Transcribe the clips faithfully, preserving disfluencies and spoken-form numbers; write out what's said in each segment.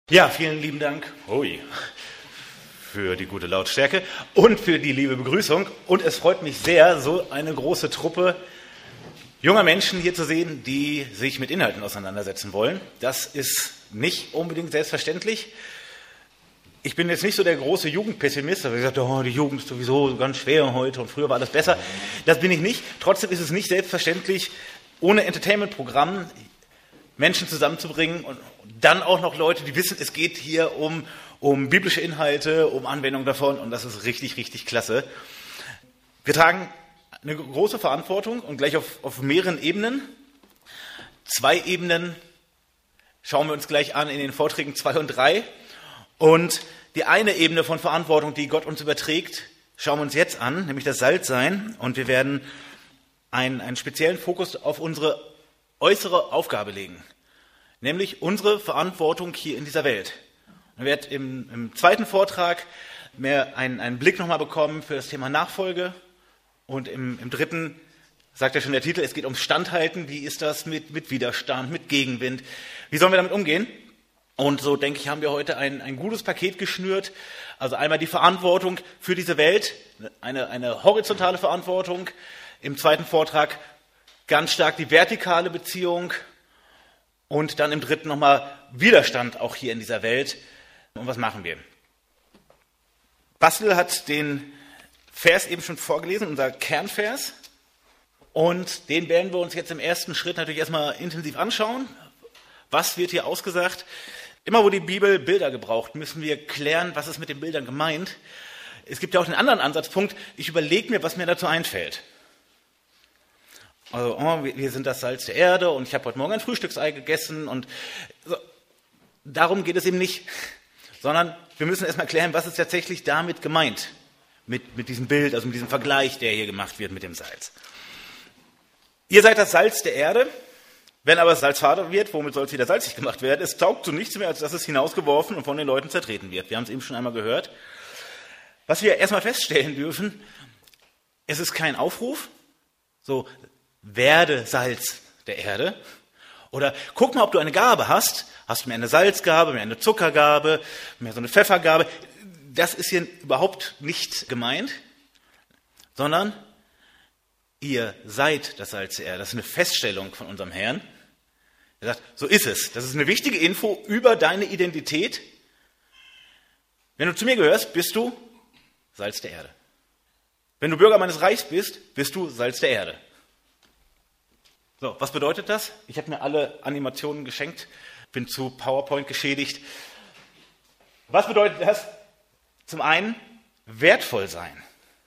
Ja, vielen lieben Dank Ui, für die gute Lautstärke und für die liebe Begrüßung. Und es freut mich sehr, so eine große Truppe junger Menschen hier zu sehen, die sich mit Inhalten auseinandersetzen wollen. Das ist nicht unbedingt selbstverständlich. Ich bin jetzt nicht so der große Jugendpessimist, aber ich gesagt, oh, die Jugend ist sowieso ganz schwer heute und früher war alles besser. Das bin ich nicht. Trotzdem ist es nicht selbstverständlich, ohne Entertainment-Programm Menschen zusammenzubringen und dann auch noch Leute, die wissen, es geht hier um, um biblische Inhalte, um Anwendung davon und das ist richtig, richtig klasse. Wir tragen eine große Verantwortung und gleich auf, auf mehreren Ebenen. Zwei Ebenen schauen wir uns gleich an in den Vorträgen zwei und drei. Und die eine Ebene von Verantwortung, die Gott uns überträgt, schauen wir uns jetzt an, nämlich das Salzsein. Und wir werden einen, einen speziellen Fokus auf unsere äußere Aufgabe legen, nämlich unsere Verantwortung hier in dieser Welt. Wir werden im, im zweiten Vortrag mehr einen, einen Blick nochmal bekommen für das Thema Nachfolge und im, im dritten, sagt ja schon der Titel, es geht ums Standhalten. Wie ist das mit, mit Widerstand, mit Gegenwind? Wie sollen wir damit umgehen? Und so, denke ich, haben wir heute ein, ein gutes Paket geschnürt. Also einmal die Verantwortung für diese Welt, eine, eine horizontale Verantwortung. Im zweiten Vortrag ganz stark die vertikale Beziehung und dann im dritten nochmal Widerstand auch hier in dieser Welt. Und was machen wir? Bastel hat den Vers eben schon vorgelesen, unser Kernvers. Und den werden wir uns jetzt im ersten Schritt natürlich erstmal intensiv anschauen. Was wird hier ausgesagt? Immer wo die Bibel Bilder gebraucht, müssen wir klären, was ist mit den Bildern gemeint. Es gibt ja auch einen anderen Ansatzpunkt. Ich überlege mir, was mir dazu einfällt. Also, oh, wir sind das Salz der Erde und ich habe heute Morgen ein Frühstücksei gegessen und so. Darum geht es eben nicht, sondern wir müssen erstmal klären, was ist tatsächlich damit gemeint, mit, mit diesem Bild, also mit diesem Vergleich, der hier gemacht wird mit dem Salz. Ihr seid das Salz der Erde, wenn aber das Salz fade wird, womit soll es wieder salzig gemacht werden? Es taugt zu nichts mehr, als dass es hinausgeworfen und von den Leuten zertreten wird. Wir haben es eben schon einmal gehört. Was wir erstmal feststellen dürfen, es ist kein Aufruf, so werde Salz der Erde. Oder guck mal, ob du eine Gabe hast. Hast du mehr eine Salzgabe, mehr eine Zuckergabe, mehr so eine Pfeffergabe. Das ist hier überhaupt nicht gemeint, sondern ihr seid das Salz der Erde. Das ist eine Feststellung von unserem Herrn. Er sagt, so ist es. Das ist eine wichtige Info über deine Identität. Wenn du zu mir gehörst, bist du Salz der Erde. Wenn du Bürger meines Reichs bist, bist du Salz der Erde. So, was bedeutet das? Ich habe mir alle Animationen geschenkt, bin zu PowerPoint geschädigt. Was bedeutet das? Zum einen, wertvoll sein.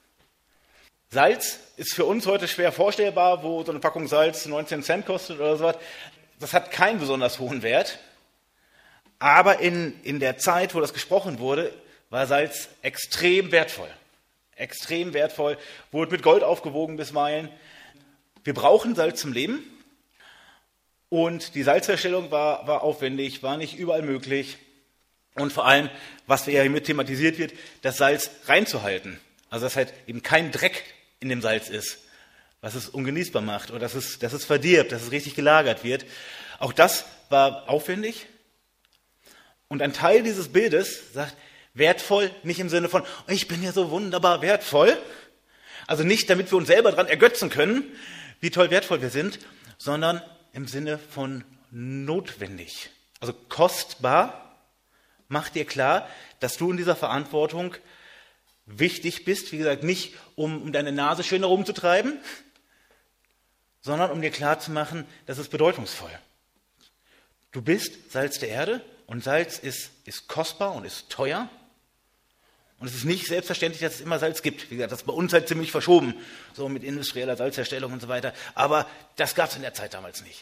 Salz ist für uns heute schwer vorstellbar, wo so eine Packung Salz neunzehn Cent kostet oder sowas. Das hat keinen besonders hohen Wert. Aber in, in der Zeit, wo das gesprochen wurde, war Salz extrem wertvoll. Extrem wertvoll, wurde mit Gold aufgewogen bisweilen. Wir brauchen Salz zum Leben und die Salzherstellung war, war aufwendig, war nicht überall möglich. Und vor allem, was ja hiermit thematisiert wird, das Salz reinzuhalten. Also dass halt eben kein Dreck in dem Salz ist, was es ungenießbar macht oder dass es, dass es verdirbt, dass es richtig gelagert wird. Auch das war aufwendig. Und ein Teil dieses Bildes sagt, wertvoll, nicht im Sinne von, ich bin ja so wunderbar wertvoll. Also nicht, damit wir uns selber daran ergötzen können, wie toll wertvoll wir sind, sondern im Sinne von notwendig. Also kostbar, mach dir klar, dass du in dieser Verantwortung wichtig bist, wie gesagt, nicht um, um deine Nase schön herumzutreiben, sondern um dir klar zu machen, das ist bedeutungsvoll. Du bist Salz der Erde und Salz ist, ist kostbar und ist teuer. Und es ist nicht selbstverständlich, dass es immer Salz gibt. Wie gesagt, das ist bei uns halt ziemlich verschoben, so mit industrieller Salzherstellung und so weiter. Aber das gab es in der Zeit damals nicht.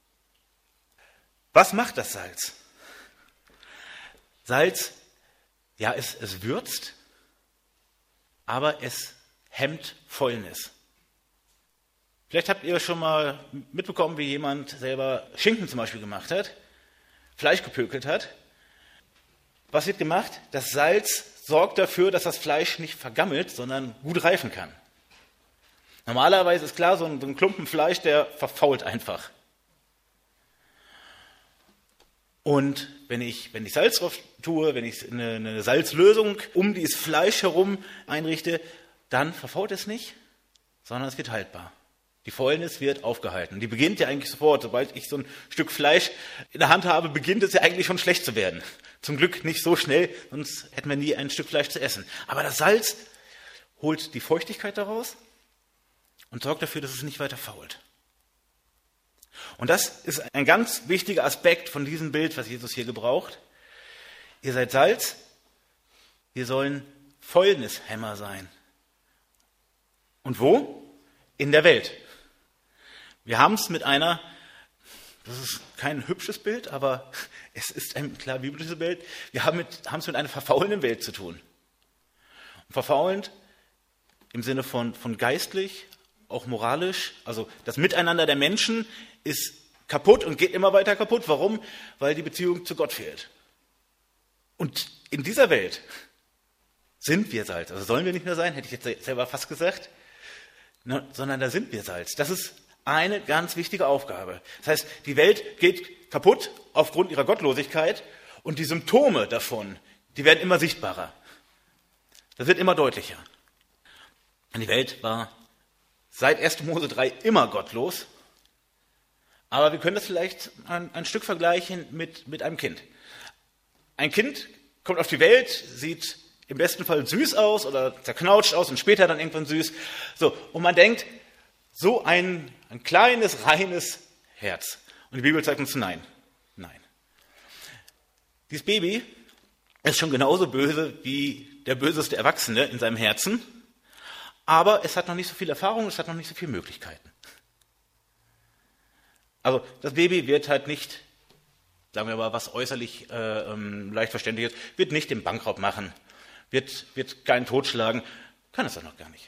Was macht das Salz? Salz, ja, es, es würzt, aber es hemmt Fäulnis. Vielleicht habt ihr schon mal mitbekommen, wie jemand selber Schinken zum Beispiel gemacht hat, Fleisch gepökelt hat. Was wird gemacht? Das Salz sorgt dafür, dass das Fleisch nicht vergammelt, sondern gut reifen kann. Normalerweise ist klar, so ein, so ein Klumpen Fleisch, der verfault einfach. Und wenn ich, wenn ich Salz drauf tue, wenn ich eine, eine Salzlösung um dieses Fleisch herum einrichte, dann verfault es nicht, sondern es wird haltbar. Die Fäulnis wird aufgehalten. Die beginnt ja eigentlich sofort. Sobald ich so ein Stück Fleisch in der Hand habe, beginnt es ja eigentlich schon schlecht zu werden. Zum Glück nicht so schnell, sonst hätten wir nie ein Stück Fleisch zu essen. Aber das Salz holt die Feuchtigkeit daraus und sorgt dafür, dass es nicht weiter fault. Und das ist ein ganz wichtiger Aspekt von diesem Bild, was Jesus hier gebraucht. Ihr seid Salz, wir sollen Fäulnishämmer sein. Und wo? In der Welt. Wir haben es mit einer, das ist kein hübsches Bild, aber es ist ein klar biblisches Bild, wir haben, mit, haben es mit einer verfaulenden Welt zu tun. Und verfaulend im Sinne von, von geistlich, auch moralisch, also das Miteinander der Menschen ist kaputt und geht immer weiter kaputt. Warum? Weil die Beziehung zu Gott fehlt. Und in dieser Welt sind wir Salz. Also sollen wir nicht mehr sein, hätte ich jetzt selber fast gesagt, ne, sondern da sind wir Salz. Das ist eine ganz wichtige Aufgabe. Das heißt, die Welt geht kaputt aufgrund ihrer Gottlosigkeit und die Symptome davon, die werden immer sichtbarer. Das wird immer deutlicher. Und die Welt war seit erster Mose drei immer gottlos, aber wir können das vielleicht ein, ein Stück vergleichen mit, mit einem Kind. Ein Kind kommt auf die Welt, sieht im besten Fall süß aus oder zerknautscht aus und später dann irgendwann süß. So, und man denkt, so ein, ein kleines, reines Herz. Und die Bibel zeigt uns, nein, nein. Dieses Baby ist schon genauso böse wie der böseste Erwachsene in seinem Herzen, aber es hat noch nicht so viel Erfahrung, es hat noch nicht so viele Möglichkeiten. Also das Baby wird halt nicht, sagen wir mal, was äußerlich äh, ähm, leicht verständlich ist, wird nicht den Bankraub machen, wird, wird keinen totschlagen, kann es doch noch gar nicht.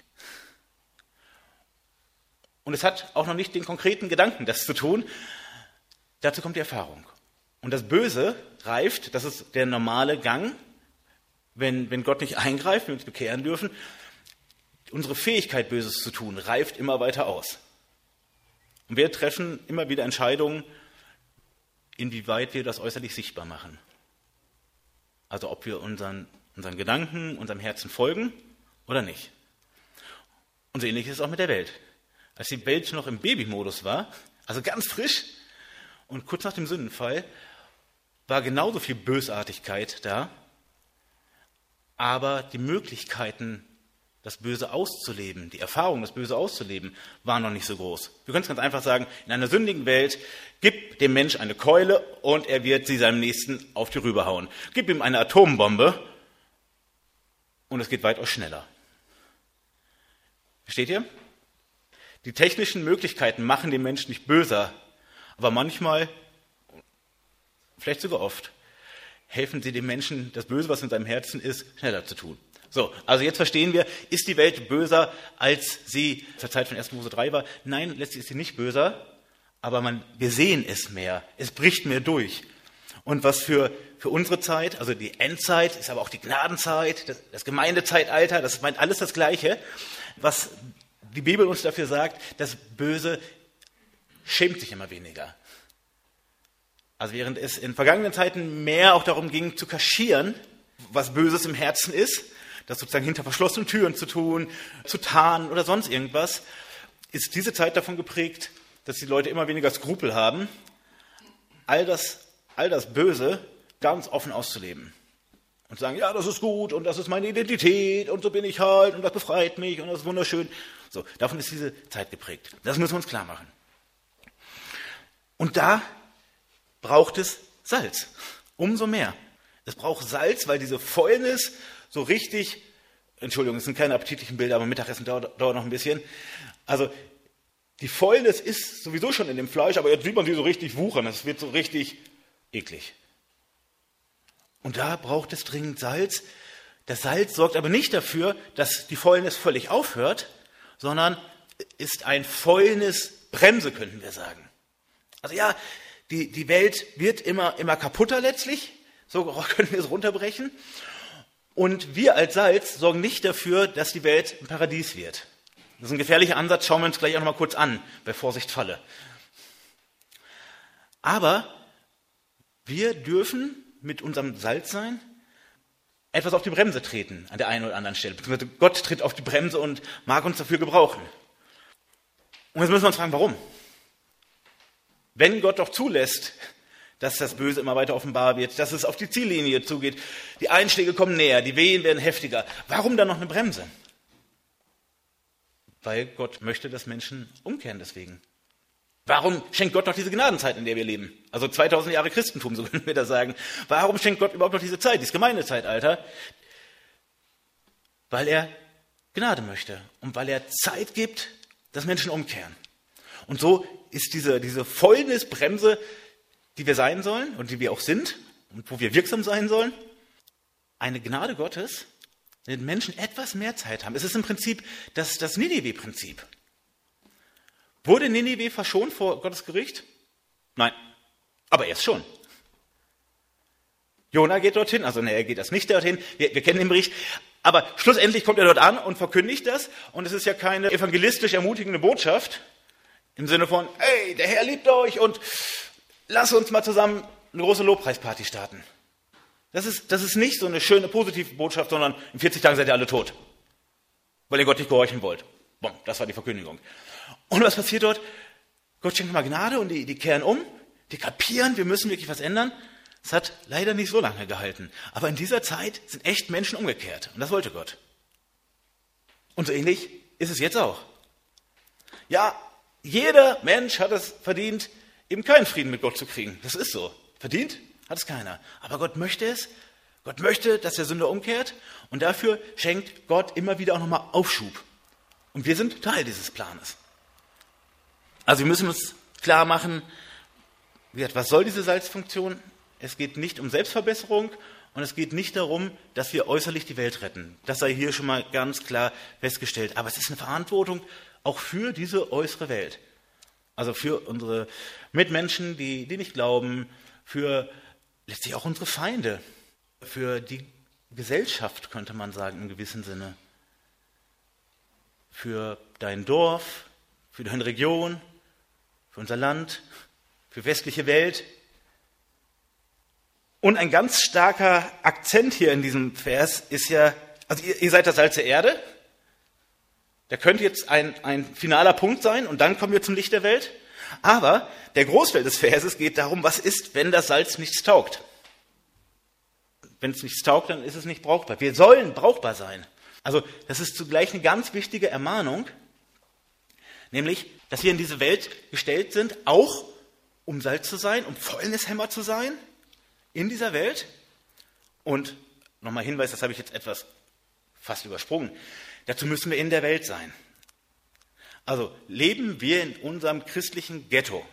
Und es hat auch noch nicht den konkreten Gedanken, das zu tun. Dazu kommt die Erfahrung. Und das Böse reift, das ist der normale Gang, wenn, wenn Gott nicht eingreift, wir uns bekehren dürfen. Unsere Fähigkeit, Böses zu tun, reift immer weiter aus. Und wir treffen immer wieder Entscheidungen, inwieweit wir das äußerlich sichtbar machen. Also ob wir unseren, unseren Gedanken, unserem Herzen folgen oder nicht. Und so ähnlich ist es auch mit der Welt. Als die Welt noch im Babymodus war, also ganz frisch und kurz nach dem Sündenfall, war genauso viel Bösartigkeit da, aber die Möglichkeiten, das Böse auszuleben, die Erfahrung, das Böse auszuleben, waren noch nicht so groß. Wir können es ganz einfach sagen, in einer sündigen Welt, gib dem Mensch eine Keule und er wird sie seinem Nächsten auf die Rübe hauen. Gib ihm eine Atombombe und es geht weitaus schneller. Versteht ihr? Die technischen Möglichkeiten machen den Menschen nicht böser, aber manchmal, vielleicht sogar oft, helfen sie dem Menschen, das Böse, was in seinem Herzen ist, schneller zu tun. So, also jetzt verstehen wir, ist die Welt böser, als sie zur Zeit von erster Mose drei war? Nein, letztlich ist sie nicht böser, aber man, wir sehen es mehr, es bricht mehr durch. Und was für, für unsere Zeit, also die Endzeit, ist aber auch die Gnadenzeit, das, das Gemeindezeitalter, das meint alles das Gleiche, was die Bibel uns dafür sagt, das Böse schämt sich immer weniger. Also während es in vergangenen Zeiten mehr auch darum ging, zu kaschieren, was Böses im Herzen ist, das sozusagen hinter verschlossenen Türen zu tun, zu tarnen oder sonst irgendwas, ist diese Zeit davon geprägt, dass die Leute immer weniger Skrupel haben, all das, all das Böse ganz offen auszuleben. Und sagen, ja, das ist gut und das ist meine Identität und so bin ich halt und das befreit mich und das ist wunderschön. So, davon ist diese Zeit geprägt. Das müssen wir uns klar machen. Und da braucht es Salz. Umso mehr. Es braucht Salz, weil diese Fäulnis so richtig, Entschuldigung, es sind keine appetitlichen Bilder, aber Mittagessen dauert, dauert noch ein bisschen. Also die Fäulnis ist sowieso schon in dem Fleisch, aber jetzt sieht man sie so richtig wuchern. Es wird so richtig eklig. Und da braucht es dringend Salz. Das Salz sorgt aber nicht dafür, dass die Fäulnis völlig aufhört, sondern ist ein Fäulnisbremse, könnten wir sagen. Also ja, die, die Welt wird immer, immer kaputter letztlich, so können wir es runterbrechen. Und wir als Salz sorgen nicht dafür, dass die Welt ein Paradies wird. Das ist ein gefährlicher Ansatz, schauen wir uns gleich auch noch mal kurz an, bei Vorsicht Falle. Aber wir dürfen mit unserem Salzsein etwas auf die Bremse treten an der einen oder anderen Stelle. Beziehungsweise Gott tritt auf die Bremse und mag uns dafür gebrauchen. Und jetzt müssen wir uns fragen, warum? Wenn Gott doch zulässt, dass das Böse immer weiter offenbar wird, dass es auf die Ziellinie zugeht, die Einschläge kommen näher, die Wehen werden heftiger, warum dann noch eine Bremse? Weil Gott möchte, dass Menschen umkehren deswegen. Warum schenkt Gott noch diese Gnadenzeit, in der wir leben? Also zweitausend Jahre Christentum, so können wir das sagen. Warum schenkt Gott überhaupt noch diese Zeit, dieses Gemeindezeitalter? Weil er Gnade möchte und weil er Zeit gibt, dass Menschen umkehren. Und so ist diese, diese Fäulnisbremse, die wir sein sollen und die wir auch sind und wo wir wirksam sein sollen, eine Gnade Gottes, wenn Menschen etwas mehr Zeit haben. Es ist im Prinzip das, das Ninive-Prinzip. Wurde Ninive verschont vor Gottes Gericht? Nein, aber erst schon. Jona geht dorthin, also ne, er geht das nicht dorthin, wir, wir kennen den Bericht, aber schlussendlich kommt er dort an und verkündigt das und es ist ja keine evangelistisch ermutigende Botschaft im Sinne von, hey, der Herr liebt euch und lass uns mal zusammen eine große Lobpreisparty starten. Das ist, das ist nicht so eine schöne, positive Botschaft, sondern in vierzig Tagen seid ihr alle tot, weil ihr Gott nicht gehorchen wollt. Boom, das war die Verkündigung. Und was passiert dort? Gott schenkt mal Gnade und die, die kehren um, die kapieren, wir müssen wirklich was ändern. Es hat leider nicht so lange gehalten. Aber in dieser Zeit sind echt Menschen umgekehrt. Und das wollte Gott. Und so ähnlich ist es jetzt auch. Ja, jeder Mensch hat es verdient, eben keinen Frieden mit Gott zu kriegen. Das ist so. Verdient hat es keiner. Aber Gott möchte es. Gott möchte, dass der Sünder umkehrt. Und dafür schenkt Gott immer wieder auch nochmal Aufschub. Und wir sind Teil dieses Planes. Also wir müssen uns klar machen, wie gesagt, was soll diese Salzfunktion? Es geht nicht um Selbstverbesserung und es geht nicht darum, dass wir äußerlich die Welt retten. Das sei hier schon mal ganz klar festgestellt. Aber es ist eine Verantwortung auch für diese äußere Welt. Also für unsere Mitmenschen, die, die nicht glauben, für letztlich auch unsere Feinde, für die Gesellschaft, könnte man sagen, im gewissen Sinne. Für dein Dorf, für deine Region, für unser Land, für westliche Welt. Und ein ganz starker Akzent hier in diesem Vers ist ja, also ihr, ihr seid das Salz der Erde. Da könnte jetzt ein, ein finaler Punkt sein und dann kommen wir zum Licht der Welt. Aber der Großteil des Verses geht darum, was ist, wenn das Salz nichts taugt. Wenn es nichts taugt, dann ist es nicht brauchbar. Wir sollen brauchbar sein. Also das ist zugleich eine ganz wichtige Ermahnung, nämlich, dass wir in diese Welt gestellt sind, auch um Salz zu sein, um Fäulnishemmer zu sein in dieser Welt. Und nochmal Hinweis, das habe ich jetzt etwas fast übersprungen, dazu müssen wir in der Welt sein. Also leben wir in unserem christlichen Ghetto.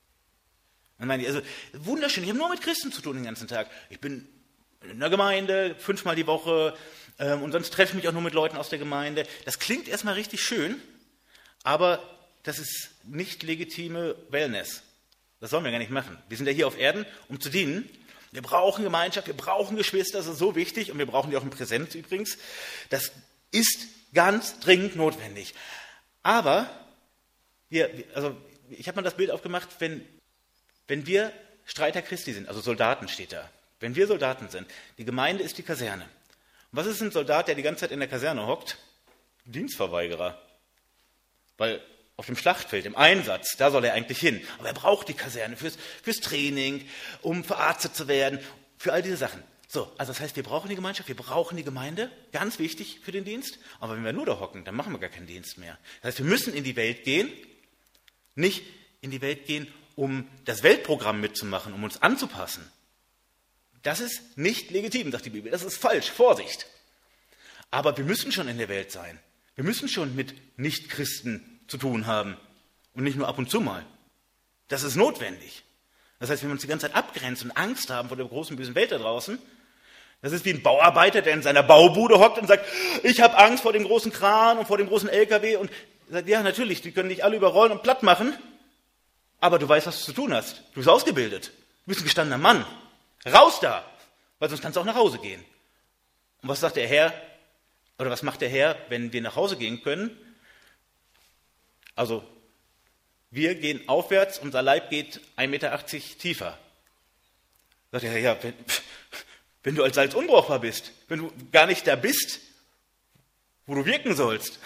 Ich meine, also wunderschön, ich habe nur mit Christen zu tun den ganzen Tag. Ich bin in der Gemeinde fünfmal die Woche ähm, und sonst treffe ich mich auch nur mit Leuten aus der Gemeinde. Das klingt erstmal richtig schön, aber das ist nicht legitime Wellness. Das sollen wir gar nicht machen. Wir sind ja hier auf Erden, um zu dienen. Wir brauchen Gemeinschaft, wir brauchen Geschwister, das ist so wichtig und wir brauchen die auch in Präsenz übrigens. Das ist ganz dringend notwendig. Aber wir, also ich habe mal das Bild aufgemacht, wenn, wenn wir Streiter Christi sind, also Soldaten steht da, wenn wir Soldaten sind, die Gemeinde ist die Kaserne. Und was ist ein Soldat, der die ganze Zeit in der Kaserne hockt? Dienstverweigerer. Weil auf dem Schlachtfeld, im Einsatz, da soll er eigentlich hin. Aber er braucht die Kaserne fürs, fürs Training, um verarztet zu werden, für all diese Sachen. So, also das heißt, wir brauchen die Gemeinschaft, wir brauchen die Gemeinde, ganz wichtig für den Dienst. Aber wenn wir nur da hocken, dann machen wir gar keinen Dienst mehr. Das heißt, wir müssen in die Welt gehen, nicht in die Welt gehen, um das Weltprogramm mitzumachen, um uns anzupassen. Das ist nicht legitim, sagt die Bibel. Das ist falsch, Vorsicht. Aber wir müssen schon in der Welt sein. Wir müssen schon mit Nichtchristen zu tun haben und nicht nur ab und zu mal. Das ist notwendig. Das heißt, wenn wir uns die ganze Zeit abgrenzen und Angst haben vor der großen, bösen Welt da draußen, das ist wie ein Bauarbeiter, der in seiner Baubude hockt und sagt, ich habe Angst vor dem großen Kran und vor dem großen L K W und sagt, ja, natürlich, die können dich alle überrollen und platt machen, aber du weißt, was du zu tun hast. Du bist ausgebildet. Du bist ein gestandener Mann. Raus da, weil sonst kannst du auch nach Hause gehen. Und was sagt der Herr, oder was macht der Herr, wenn wir nach Hause gehen können? Also, wir gehen aufwärts, unser Leib geht ein Meter achtzig tiefer. Sagt der Herr, ja, wenn, Wenn du als Salz unbrauchbar bist, wenn du gar nicht da bist, wo du wirken sollst,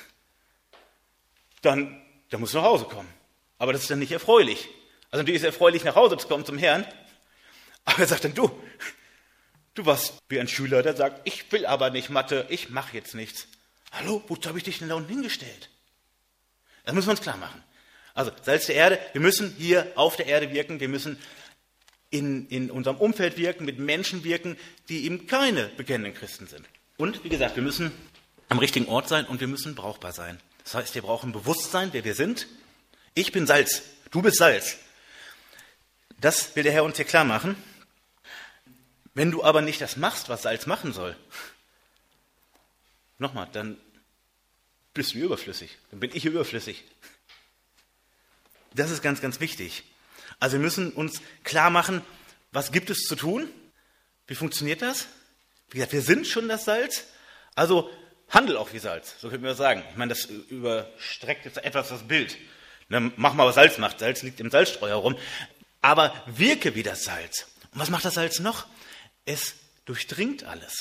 dann, dann musst du nach Hause kommen. Aber das ist dann nicht erfreulich. Also natürlich ist es erfreulich, nach Hause zu kommen zum Herrn, aber er sagt dann, du, du warst wie ein Schüler, der sagt, ich will aber nicht Mathe, ich mache jetzt nichts. Hallo, wozu habe ich dich denn da unten hingestellt? Das müssen wir uns klar machen. Also Salz der Erde, wir müssen hier auf der Erde wirken, wir müssen in, in unserem Umfeld wirken, mit Menschen wirken, die eben keine bekennenden Christen sind. Und wie gesagt, wir müssen am richtigen Ort sein und wir müssen brauchbar sein. Das heißt, wir brauchen Bewusstsein, wer wir sind. Ich bin Salz, du bist Salz. Das will der Herr uns hier klar machen. Wenn du aber nicht das machst, was Salz machen soll, nochmal, dann bist du überflüssig, dann bin ich überflüssig. Das ist ganz, ganz wichtig. Also wir müssen uns klar machen, was gibt es zu tun? Wie funktioniert das? Wie gesagt, wir sind schon das Salz, also handel auch wie Salz, so können wir sagen. Ich meine, das überstreckt jetzt etwas das Bild. Ne, mach mal, was Salz macht. Salz liegt im Salzstreuer rum. Aber wirke wie das Salz. Und was macht das Salz noch? Es durchdringt alles.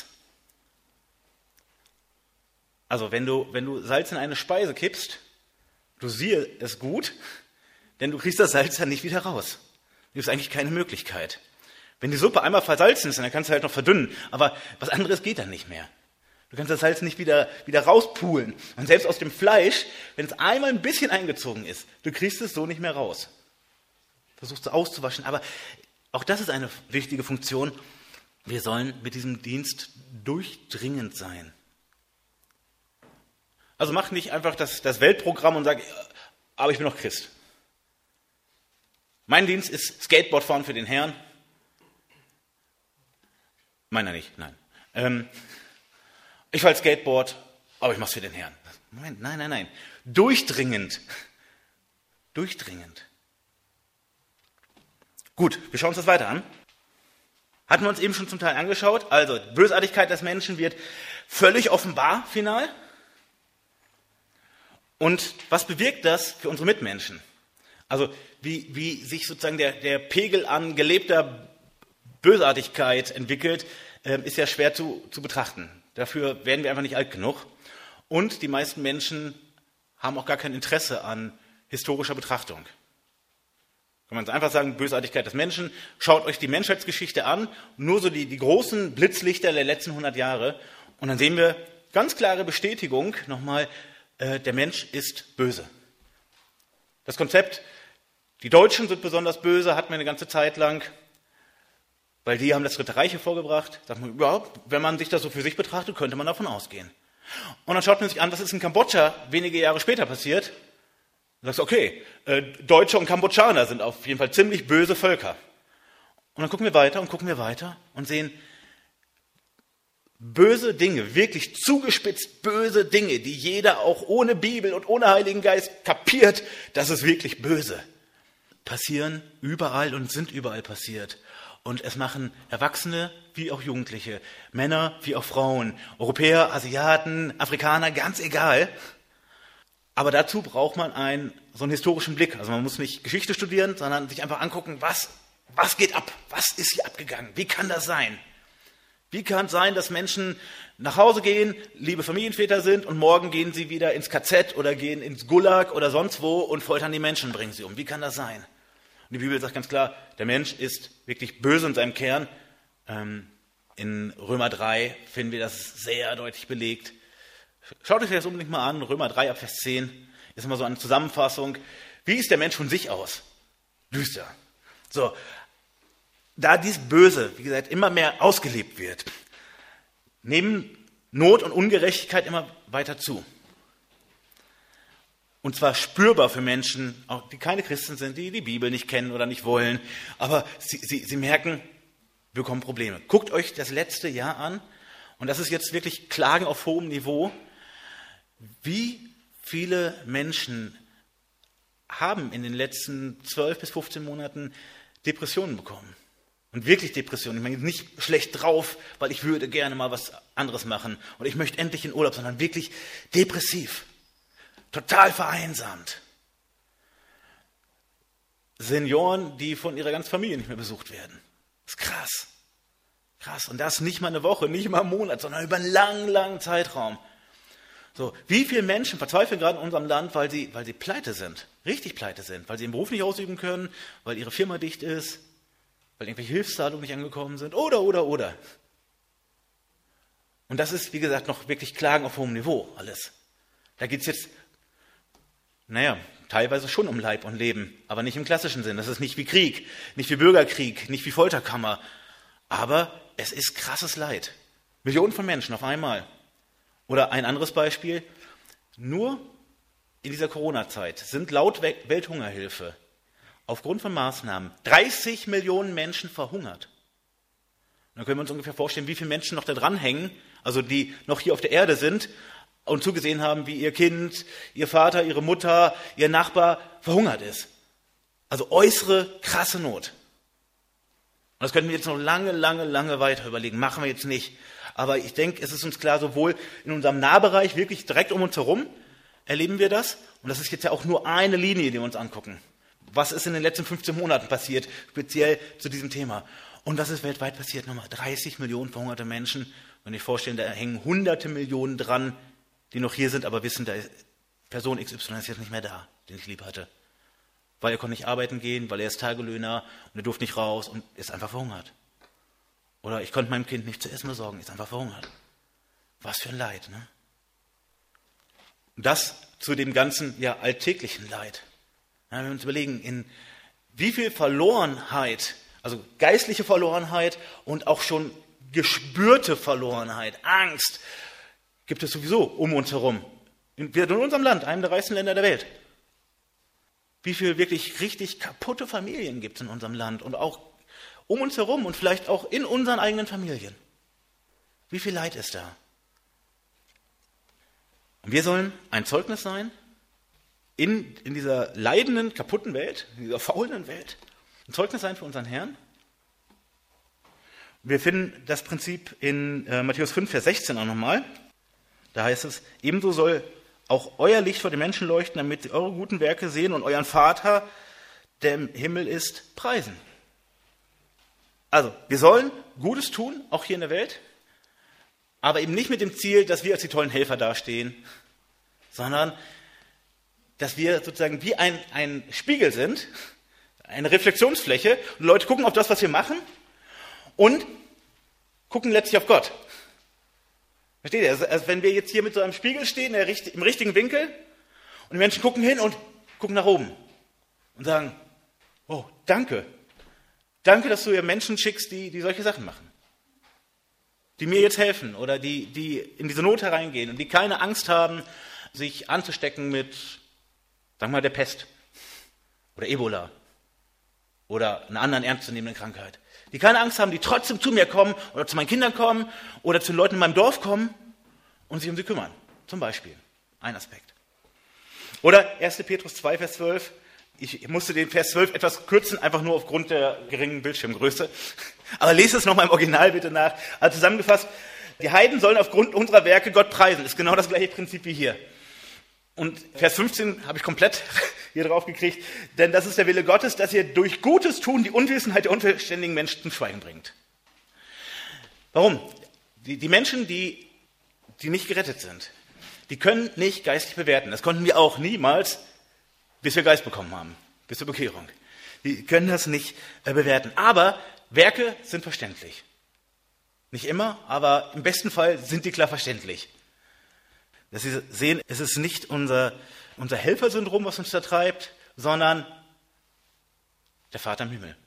Also wenn du, wenn du Salz in eine Speise kippst, du siehst es gut, denn du kriegst das Salz dann nicht wieder raus. Das ist eigentlich keine Möglichkeit. Wenn die Suppe einmal versalzen ist, dann kannst du halt noch verdünnen, aber was anderes geht dann nicht mehr. Du kannst das Salz nicht wieder, wieder rauspulen. Und selbst aus dem Fleisch, wenn es einmal ein bisschen eingezogen ist, du kriegst es so nicht mehr raus. Versuchst du auszuwaschen, aber auch das ist eine wichtige Funktion. Wir sollen mit diesem Dienst durchdringend sein. Also mach nicht einfach das, das Weltprogramm und sag, aber ich bin noch Christ. Mein Dienst ist Skateboardfahren für den Herrn. Meiner nicht, nein. Ähm, ich fahre Skateboard, aber ich mache es für den Herrn. Moment, nein, nein, nein. Durchdringend. Durchdringend. Gut, wir schauen uns das weiter an. Hatten wir uns eben schon zum Teil angeschaut. Also, Bösartigkeit des Menschen wird völlig offenbar, final. Und was bewirkt das für unsere Mitmenschen? Also, wie, wie sich sozusagen der, der Pegel an gelebter Bösartigkeit entwickelt, äh, ist ja schwer zu, zu betrachten. Dafür werden wir einfach nicht alt genug. Und die meisten Menschen haben auch gar kein Interesse an historischer Betrachtung. Kann man einfach sagen, Bösartigkeit des Menschen. Schaut euch die Menschheitsgeschichte an, nur so die, die großen Blitzlichter der letzten hundert Jahre. Und dann sehen wir ganz klare Bestätigung, nochmal, äh, der Mensch ist böse. Das Konzept, die Deutschen sind besonders böse, hatten wir eine ganze Zeit lang, weil die haben das Dritte Reich hervorgebracht. Sagt man, ja, wenn man sich das so für sich betrachtet, könnte man davon ausgehen. Und dann schaut man sich an, was ist in Kambodscha wenige Jahre später passiert. Und sagst, okay, äh, Deutsche und Kambodschaner sind auf jeden Fall ziemlich böse Völker. Und dann gucken wir weiter und gucken wir weiter und sehen böse Dinge, wirklich zugespitzt böse Dinge, die jeder auch ohne Bibel und ohne Heiligen Geist kapiert, das ist wirklich böse. Passieren überall und sind überall passiert. Und es machen Erwachsene wie auch Jugendliche, Männer wie auch Frauen, Europäer, Asiaten, Afrikaner, ganz egal. Aber dazu braucht man einen, so einen historischen Blick. Also man muss nicht Geschichte studieren, sondern sich einfach angucken, was, was geht ab? Was ist hier abgegangen? Wie kann das sein? Wie kann es sein, dass Menschen nach Hause gehen, liebe Familienväter sind und morgen gehen sie wieder ins K Z oder gehen ins Gulag oder sonst wo und foltern die Menschen, bringen sie um? Wie kann das sein? Und die Bibel sagt ganz klar, der Mensch ist wirklich böse in seinem Kern. Ähm, in Römer drei finden wir das sehr deutlich belegt. Schaut euch das unbedingt mal an, Römer drei ab Vers zehn, ist immer so eine Zusammenfassung. Wie ist der Mensch von sich aus? Düster. So, da dies Böse, wie gesagt, immer mehr ausgelebt wird, nehmen Not und Ungerechtigkeit immer weiter zu. Und zwar spürbar für Menschen, auch die keine Christen sind, die die Bibel nicht kennen oder nicht wollen, aber sie, sie, sie merken, wir bekommen Probleme. Guckt euch das letzte Jahr an, und das ist jetzt wirklich Klagen auf hohem Niveau. Wie viele Menschen haben in den letzten zwölf bis fünfzehn Monaten Depressionen bekommen? Und wirklich Depressionen. Ich meine nicht schlecht drauf, weil ich würde gerne mal was anderes machen und ich möchte endlich in Urlaub, sondern wirklich depressiv. Total vereinsamt. Senioren, die von ihrer ganzen Familie nicht mehr besucht werden. Das ist krass. Krass, und das nicht mal eine Woche, nicht mal einen Monat, sondern über einen langen, langen Zeitraum. So, wie viele Menschen verzweifeln gerade in unserem Land, weil sie, weil sie pleite sind, richtig pleite sind, weil sie ihren Beruf nicht ausüben können, weil ihre Firma dicht ist, weil irgendwelche Hilfszahlungen nicht angekommen sind, oder, oder, oder. Und das ist, wie gesagt, noch wirklich Klagen auf hohem Niveau, alles. Da geht es jetzt, naja, teilweise schon um Leib und Leben, aber nicht im klassischen Sinn. Das ist nicht wie Krieg, nicht wie Bürgerkrieg, nicht wie Folterkammer. Aber es ist krasses Leid. Millionen von Menschen auf einmal. Oder ein anderes Beispiel, nur in dieser Corona-Zeit sind laut Welthungerhilfe aufgrund von Maßnahmen dreißig Millionen Menschen verhungert. Und dann können wir uns ungefähr vorstellen, wie viele Menschen noch da dranhängen, also die noch hier auf der Erde sind und zugesehen haben, wie ihr Kind, ihr Vater, ihre Mutter, ihr Nachbar verhungert ist. Also äußere, krasse Not. Und das können wir jetzt noch lange, lange, lange weiter überlegen. Machen wir jetzt nicht. Aber ich denke, es ist uns klar, sowohl in unserem Nahbereich, wirklich direkt um uns herum, erleben wir das. Und das ist jetzt ja auch nur eine Linie, die wir uns angucken. Was ist in den letzten fünfzehn Monaten passiert, speziell zu diesem Thema? Und was ist weltweit passiert? Nochmal dreißig Millionen verhungerte Menschen. Wenn ich vorstellen, da hängen hunderte Millionen dran, die noch hier sind, aber wissen, da ist Person X Y ist jetzt nicht mehr da, den ich lieb hatte. Weil er konnte nicht arbeiten gehen, weil er ist Tagelöhner und er durfte nicht raus und ist einfach verhungert. Oder ich konnte meinem Kind nicht zu essen besorgen, ist einfach verhungert. Was für ein Leid, ne? Und das zu dem ganzen ja, alltäglichen Leid. Ja, wenn wir uns überlegen, in wie viel Verlorenheit, also geistliche Verlorenheit und auch schon gespürte Verlorenheit, Angst, gibt es sowieso um uns herum. In, in unserem Land, einem der reichsten Länder der Welt. Wie viel wirklich richtig kaputte Familien gibt es in unserem Land und auch um uns herum und vielleicht auch in unseren eigenen Familien. Wie viel Leid ist da? Und wir sollen ein Zeugnis sein in, in dieser leidenden, kaputten Welt, in dieser faulenden Welt. Ein Zeugnis sein für unseren Herrn. Wir finden das Prinzip in äh, Matthäus fünf, Vers sechzehn auch nochmal. Da heißt es, ebenso soll auch euer Licht vor den Menschen leuchten, damit sie eure guten Werke sehen und euren Vater, der im Himmel ist, preisen. Also, wir sollen Gutes tun, auch hier in der Welt, aber eben nicht mit dem Ziel, dass wir als die tollen Helfer dastehen, sondern dass wir sozusagen wie ein, ein Spiegel sind, eine Reflexionsfläche, und Leute gucken auf das, was wir machen und gucken letztlich auf Gott. Versteht ihr? Also, also wenn wir jetzt hier mit so einem Spiegel stehen, der, im richtigen Winkel, und die Menschen gucken hin und gucken nach oben und sagen, oh, danke. Danke, dass du ihr Menschen schickst, die, die solche Sachen machen. Die mir jetzt helfen oder die, die in diese Not hereingehen und die keine Angst haben, sich anzustecken mit, sagen wir mal, der Pest oder Ebola oder einer anderen ernstzunehmenden Krankheit. Die keine Angst haben, die trotzdem zu mir kommen oder zu meinen Kindern kommen oder zu den Leuten in meinem Dorf kommen und sich um sie kümmern. Zum Beispiel. Ein Aspekt. Oder erster Petrus zwei, Vers zwölf. Ich musste den Vers zwölf etwas kürzen, einfach nur aufgrund der geringen Bildschirmgröße. Aber lest es nochmal im Original bitte nach. Also zusammengefasst, die Heiden sollen aufgrund unserer Werke Gott preisen. Das ist genau das gleiche Prinzip wie hier. Und Vers fünfzehn habe ich komplett hier drauf gekriegt. Denn das ist der Wille Gottes, dass ihr durch Gutes tun die Unwissenheit der unverständigen Menschen zum Schweigen bringt. Warum? Die, die Menschen, die, die nicht gerettet sind, die können nicht geistlich bewerten. Das konnten wir auch niemals, bis wir Geist bekommen haben, bis zur Bekehrung. Die können das nicht äh, bewerten. Aber Werke sind verständlich. Nicht immer, aber im besten Fall sind die klar verständlich. Dass Sie sehen, es ist nicht unser, unser Helfersyndrom, was uns da treibt, sondern der Vater im Himmel.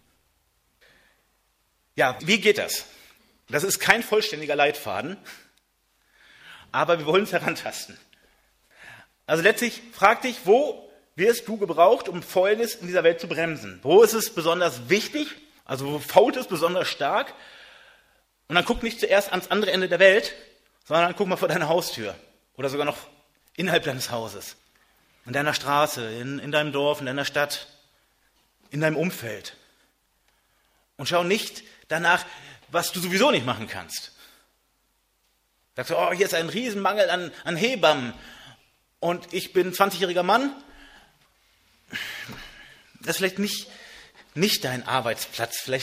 Ja, wie geht das? Das ist kein vollständiger Leitfaden, aber wir wollen es herantasten. Also letztlich frag dich, wo wirst du gebraucht, um Fäulnis in dieser Welt zu bremsen? Wo ist es besonders wichtig? Also wo fault es besonders stark? Und dann guck nicht zuerst ans andere Ende der Welt, sondern guck mal vor deiner Haustür. Oder sogar noch innerhalb deines Hauses, in deiner Straße, in, in deinem Dorf, in deiner Stadt, in deinem Umfeld. Und schau nicht danach, was du sowieso nicht machen kannst. Sagst du, oh, hier ist ein Riesenmangel an, an Hebammen und ich bin zwanzigjähriger Mann. Das ist vielleicht nicht, nicht dein Arbeitsplatz. Vielleicht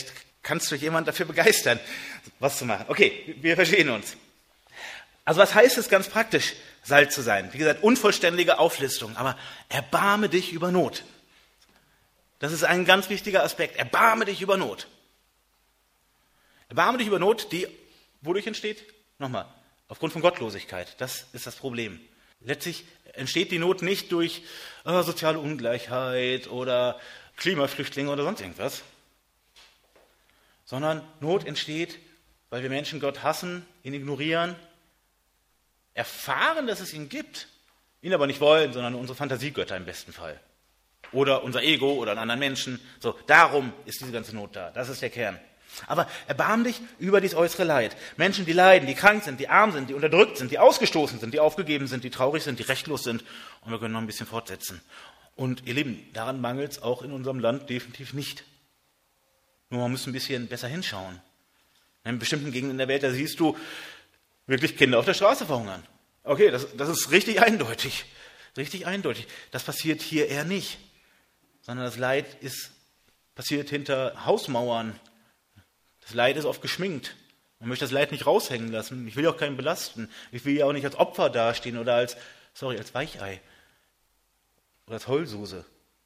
kannst du jemanden dafür begeistern, was zu machen? Okay, wir verstehen uns. Also was heißt es ganz praktisch, Salz zu sein? Wie gesagt, unvollständige Auflistung, aber erbarme dich über Not. Das ist ein ganz wichtiger Aspekt. Erbarme dich über Not. Erbarme dich über Not, die wodurch entsteht? Nochmal, aufgrund von Gottlosigkeit. Das ist das Problem. Letztlich entsteht die Not nicht durch äh, soziale Ungleichheit oder Klimaflüchtlinge oder sonst irgendwas, sondern Not entsteht, weil wir Menschen Gott hassen, ihn ignorieren, erfahren, dass es ihn gibt, ihn aber nicht wollen, sondern unsere Fantasiegötter im besten Fall. Oder unser Ego oder einen anderen Menschen. So, darum ist diese ganze Not da. Das ist der Kern. Aber erbarm dich über dieses äußere Leid. Menschen, die leiden, die krank sind, die arm sind, die unterdrückt sind, die ausgestoßen sind, die aufgegeben sind, die traurig sind, die rechtlos sind. Und wir können noch ein bisschen fortsetzen. Und ihr Lieben, daran mangelt es auch in unserem Land definitiv nicht. Nur man muss ein bisschen besser hinschauen. In bestimmten Gegenden der Welt, da siehst du wirklich Kinder auf der Straße verhungern. Okay, das, das ist richtig eindeutig. Richtig eindeutig. Das passiert hier eher nicht. Sondern das Leid ist passiert hinter Hausmauern. Das Leid ist oft geschminkt. Man möchte das Leid nicht raushängen lassen. Ich will auch keinen belasten. Ich will ja auch nicht als Opfer dastehen oder als, sorry, als Weichei. Oder als Heulsuse.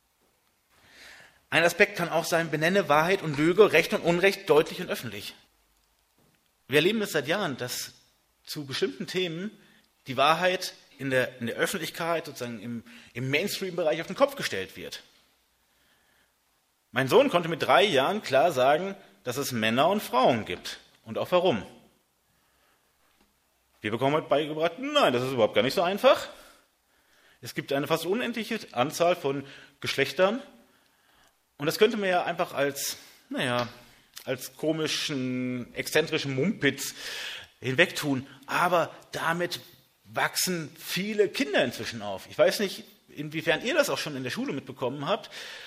Ein Aspekt kann auch sein, benenne Wahrheit und Lüge, Recht und Unrecht deutlich und öffentlich. Wir erleben es seit Jahren, dass zu bestimmten Themen die Wahrheit in der, in der Öffentlichkeit, sozusagen im, im Mainstream-Bereich auf den Kopf gestellt wird. Mein Sohn konnte mit drei Jahren klar sagen, dass es Männer und Frauen gibt und auch warum. Wir bekommen heute beigebracht, nein, das ist überhaupt gar nicht so einfach. Es gibt eine fast unendliche Anzahl von Geschlechtern und das könnte man ja einfach als, naja, als komischen, exzentrischen Mumpitz hinwegtun, aber damit wachsen viele Kinder inzwischen auf. Ich weiß nicht, inwiefern ihr das auch schon in der Schule mitbekommen habt,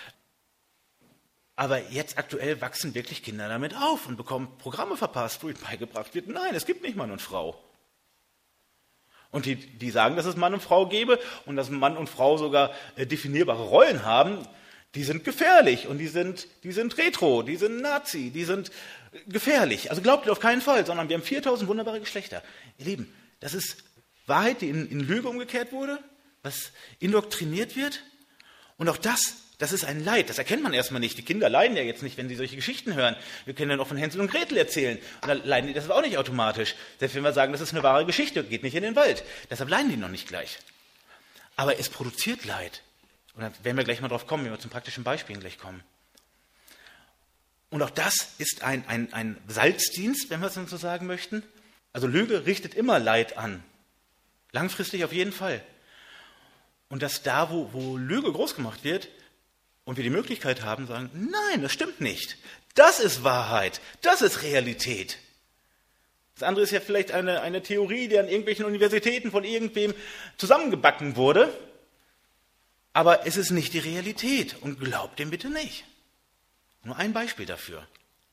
aber jetzt aktuell wachsen wirklich Kinder damit auf und bekommen Programme verpasst, wo ihnen beigebracht wird, nein, es gibt nicht Mann und Frau. Und die, die sagen, dass es Mann und Frau gäbe und dass Mann und Frau sogar äh, definierbare Rollen haben, die sind gefährlich und die sind, die sind retro, die sind Nazi, die sind gefährlich. Also glaubt ihr auf keinen Fall, sondern wir haben viertausend wunderbare Geschlechter. Ihr Lieben, das ist Wahrheit, die in, in Lüge umgekehrt wurde, was indoktriniert wird. Und auch das, das ist ein Leid, das erkennt man erstmal nicht. Die Kinder leiden ja jetzt nicht, wenn sie solche Geschichten hören. Wir können dann auch von Hänsel und Gretel erzählen. Und dann leiden die das auch nicht automatisch. Selbst wenn wir sagen, das ist eine wahre Geschichte, geht nicht in den Wald. Deshalb leiden die noch nicht gleich. Aber es produziert Leid. Und da werden wir gleich mal drauf kommen, wenn wir zum praktischen Beispielen gleich kommen. Und auch das ist ein, ein, ein Salzdienst, wenn wir es so sagen möchten. Also Lüge richtet immer Leid an. Langfristig auf jeden Fall. Und dass da, wo, wo Lüge groß gemacht wird und wir die Möglichkeit haben, sagen, nein, das stimmt nicht. Das ist Wahrheit. Das ist Realität. Das andere ist ja vielleicht eine, eine Theorie, die an irgendwelchen Universitäten von irgendwem zusammengebacken wurde. Aber es ist nicht die Realität. Und glaubt dem bitte nicht. Nur ein Beispiel dafür.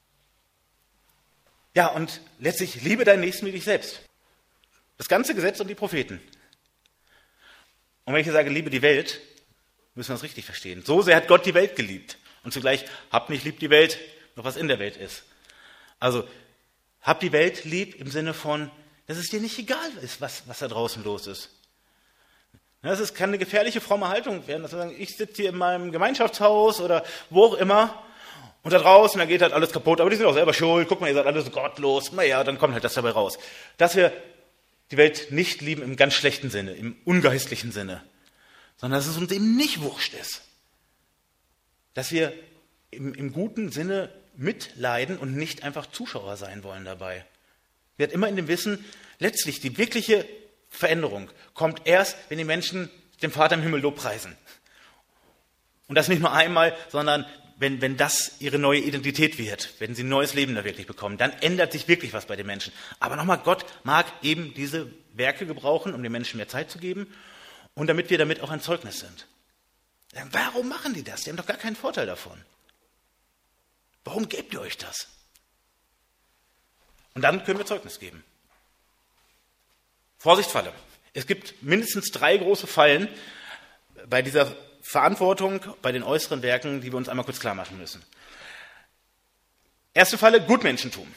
Ja, und letztlich liebe deinen Nächsten wie dich selbst. Das ganze Gesetz und die Propheten. Und wenn ich hier sage, liebe die Welt, müssen wir das richtig verstehen. So sehr hat Gott die Welt geliebt. Und zugleich, habt nicht lieb die Welt, noch was in der Welt ist. Also, habt die Welt lieb im Sinne von, dass es dir nicht egal ist, was, was da draußen los ist. Das ist, kann eine gefährliche fromme Haltung werden. Dass wir sagen, ich sitze hier in meinem Gemeinschaftshaus oder wo auch immer und da draußen, da geht halt alles kaputt, aber die sind auch selber schuld. Guck mal, ihr seid alle so gottlos. Naja, dann kommt halt das dabei raus. Dass wir die Welt nicht lieben im ganz schlechten Sinne, im ungeistlichen Sinne, sondern dass es uns eben nicht wurscht ist. Dass wir im, im guten Sinne mitleiden und nicht einfach Zuschauer sein wollen dabei. Wir hat immer in dem Wissen, letztlich die wirkliche Veränderung kommt erst, wenn die Menschen den Vater im Himmel lobpreisen. Und das nicht nur einmal, sondern wenn, wenn das ihre neue Identität wird, wenn sie ein neues Leben da wirklich bekommen, dann ändert sich wirklich was bei den Menschen. Aber nochmal, Gott mag eben diese Werke gebrauchen, um den Menschen mehr Zeit zu geben und damit wir damit auch ein Zeugnis sind. Warum machen die das? Die haben doch gar keinen Vorteil davon. Warum gebt ihr euch das? Und dann können wir Zeugnis geben. Vorsichtsfalle. Es gibt mindestens drei große Fallen bei dieser Verantwortung, bei den äußeren Werken, die wir uns einmal kurz klar machen müssen. Erste Falle, Gutmenschentum.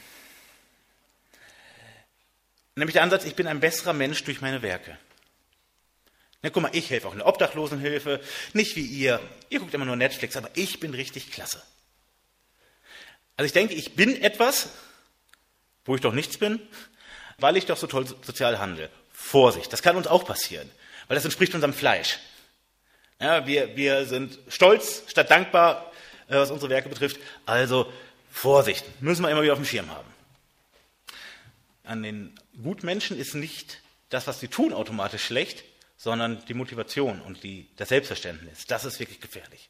Nämlich der Ansatz, ich bin ein besserer Mensch durch meine Werke. Na, guck mal, ich helfe auch in der Obdachlosenhilfe, nicht wie ihr. Ihr guckt immer nur Netflix, aber ich bin richtig klasse. Also ich denke, ich bin etwas, wo ich doch nichts bin, weil ich doch so toll sozial handle. Vorsicht, das kann uns auch passieren, weil das entspricht unserem Fleisch. Ja, wir, wir sind stolz statt dankbar, was unsere Werke betrifft. Also Vorsicht, müssen wir immer wieder auf dem Schirm haben. An den Gutmenschen ist nicht das, was sie tun, automatisch schlecht, sondern die Motivation und die, das Selbstverständnis. Das ist wirklich gefährlich.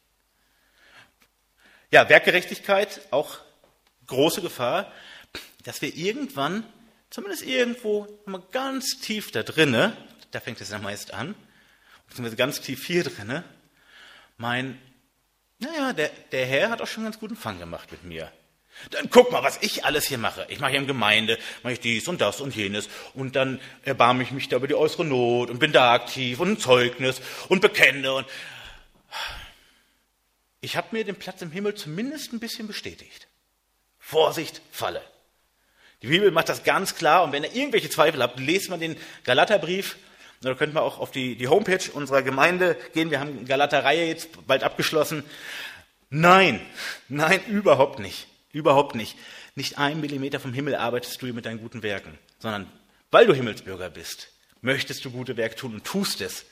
Ja, Werkgerechtigkeit, auch große Gefahr, dass wir irgendwann, zumindest irgendwo, mal ganz tief da drinne, da fängt es ja meist an, beziehungsweise ganz tief hier drinne, mein, naja, der, der Herr hat auch schon einen ganz guten Fang gemacht mit mir. Dann guck mal, was ich alles hier mache. Ich mache hier in Gemeinde, mache ich dies und das und jenes und dann erbarme ich mich da über die äußere Not und bin da aktiv und ein Zeugnis und bekenne. Und ich habe mir den Platz im Himmel zumindest ein bisschen bestätigt. Vorsicht, Falle. Die Bibel macht das ganz klar und wenn ihr irgendwelche Zweifel habt, lest mal den Galaterbrief. Da könnt ihr auch auf die, die Homepage unserer Gemeinde gehen. Wir haben Galater-Reihe jetzt bald abgeschlossen. Nein, nein, überhaupt nicht. Überhaupt nicht. Nicht ein Millimeter vom Himmel arbeitest du mit deinen guten Werken, sondern weil du Himmelsbürger bist, möchtest du gute Werke tun und tust es.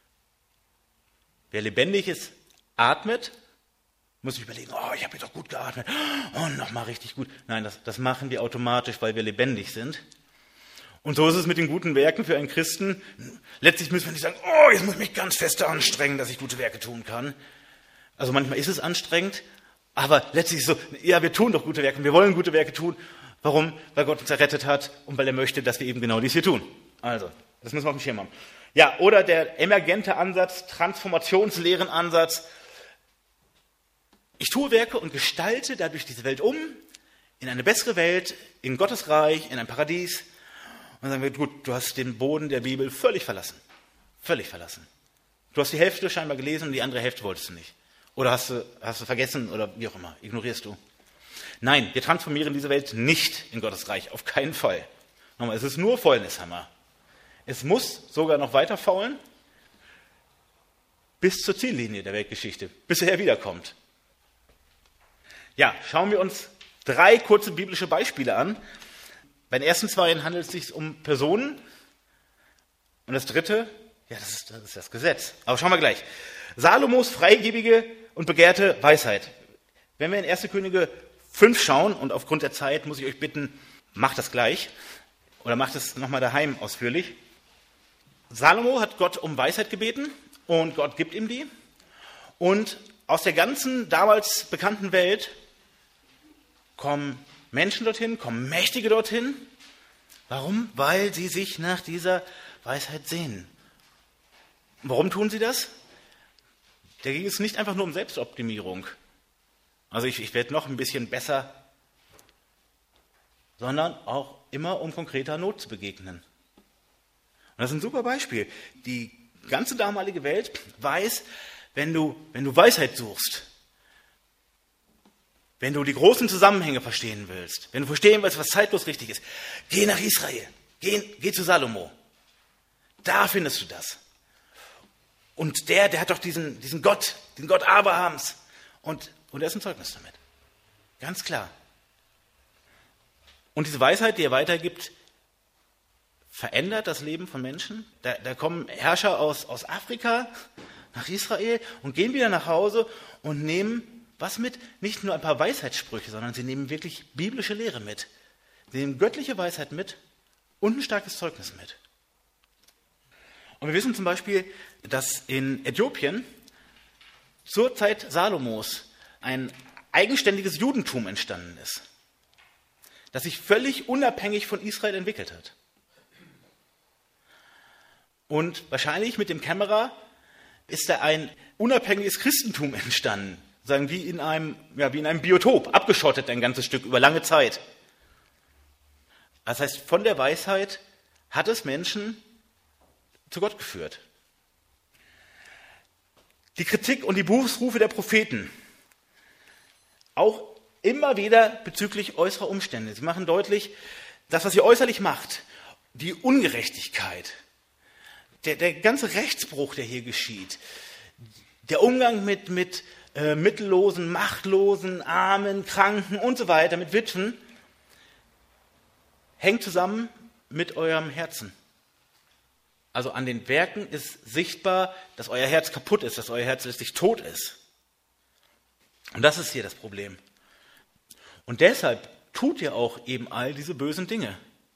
Wer lebendig ist, atmet, muss sich überlegen, oh, ich habe jetzt doch gut geatmet, oh, nochmal richtig gut. Nein, das, das machen wir automatisch, weil wir lebendig sind. Und so ist es mit den guten Werken für einen Christen. Letztlich müssen wir nicht sagen, oh, jetzt muss ich mich ganz fest anstrengen, dass ich gute Werke tun kann. Also manchmal ist es anstrengend, aber letztlich ist es so, ja, wir tun doch gute Werke, wir wollen gute Werke tun. Warum? Weil Gott uns errettet hat und weil er möchte, dass wir eben genau dies hier tun. Also, das müssen wir auf dem Schirm haben. Ja, oder der emergente Ansatz, Transformationslehren-Ansatz. Ich tue Werke und gestalte dadurch diese Welt um, in eine bessere Welt, in Gottes Reich, in ein Paradies. Und dann sagen wir, gut, du hast den Boden der Bibel völlig verlassen. Völlig verlassen. Du hast die Hälfte scheinbar gelesen und die andere Hälfte wolltest du nicht. Oder hast du, hast du vergessen oder wie auch immer, ignorierst du. Nein, wir transformieren diese Welt nicht in Gottes Reich, auf keinen Fall. Nochmal, es ist nur Fäulnishammer. Es muss sogar noch weiter faulen, bis zur Ziellinie der Weltgeschichte, bis er wiederkommt. Ja, schauen wir uns drei kurze biblische Beispiele an. Bei den ersten zwei handelt es sich um Personen und das dritte, ja, das ist, das ist das Gesetz. Aber schauen wir gleich. Salomos freigebige und begehrte Weisheit. Wenn wir in erste Könige fünf schauen, und aufgrund der Zeit muss ich euch bitten, macht das gleich oder macht es nochmal daheim ausführlich. Salomo hat Gott um Weisheit gebeten und Gott gibt ihm die. Und aus der ganzen damals bekannten Welt kommen Menschen dorthin, kommen Mächtige dorthin. Warum? Weil sie sich nach dieser Weisheit sehnen. Warum tun sie das? Da ging es nicht einfach nur um Selbstoptimierung. Also ich, ich werde noch ein bisschen besser, sondern auch immer um konkreter Not zu begegnen. Und das ist ein super Beispiel. Die ganze damalige Welt weiß, wenn du, wenn du Weisheit suchst, wenn du die großen Zusammenhänge verstehen willst, wenn du verstehen willst, was zeitlos richtig ist, geh nach Israel, geh, geh zu Salomo. Da findest du das. Und der, der hat doch diesen, diesen Gott, den Gott Abrahams. Und, und er ist ein Zeugnis damit. Ganz klar. Und diese Weisheit, die er weitergibt, verändert das Leben von Menschen. Da, da kommen Herrscher aus, aus Afrika nach Israel und gehen wieder nach Hause und nehmen was mit? Nicht nur ein paar Weisheitssprüche, sondern sie nehmen wirklich biblische Lehre mit. Sie nehmen göttliche Weisheit mit und ein starkes Zeugnis mit. Und wir wissen zum Beispiel, dass in Äthiopien zur Zeit Salomos ein eigenständiges Judentum entstanden ist, das sich völlig unabhängig von Israel entwickelt hat. Und wahrscheinlich mit dem Kämmerer ist da ein unabhängiges Christentum entstanden, sagen wie in einem, ja, wie in einem Biotop, abgeschottet ein ganzes Stück über lange Zeit. Das heißt, von der Weisheit hat es Menschen zu Gott geführt. Die Kritik und die Bußrufe der Propheten, auch immer wieder bezüglich äußerer Umstände. Sie machen deutlich, das, was ihr äußerlich macht, die Ungerechtigkeit, der, der ganze Rechtsbruch, der hier geschieht, der Umgang mit, mit äh, Mittellosen, Machtlosen, Armen, Kranken und so weiter, mit Witwen, hängt zusammen mit eurem Herzen. Also an den Werken ist sichtbar, dass euer Herz kaputt ist, dass euer Herz letztlich tot ist. Und das ist hier das Problem. Und deshalb tut ihr auch eben all diese bösen Dinge.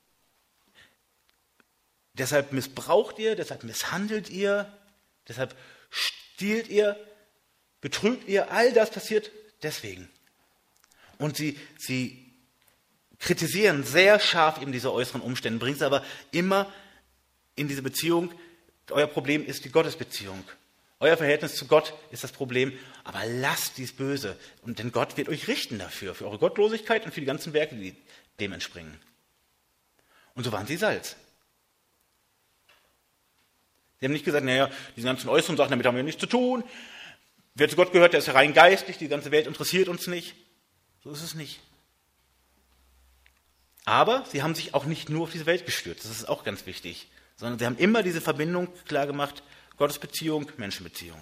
Deshalb missbraucht ihr, deshalb misshandelt ihr, deshalb stiehlt ihr, betrügt ihr, all das passiert deswegen. Und sie, sie kritisieren sehr scharf eben diese äußeren Umstände, bringen es aber immer in diese Beziehung. Euer Problem ist die Gottesbeziehung. Euer Verhältnis zu Gott ist das Problem, aber lasst dies Böse. Und denn Gott wird euch richten dafür, für eure Gottlosigkeit und für die ganzen Werke, die dem entspringen. Und so waren sie Salz. Sie haben nicht gesagt, naja, diese ganzen äußeren Sachen, damit haben wir nichts zu tun. Wer zu Gott gehört, der ist ja rein geistlich, die ganze Welt interessiert uns nicht. So ist es nicht. Aber sie haben sich auch nicht nur auf diese Welt gestürzt, das ist auch ganz wichtig, sondern sie haben immer diese Verbindung klar gemacht, Gottesbeziehung, Menschenbeziehung.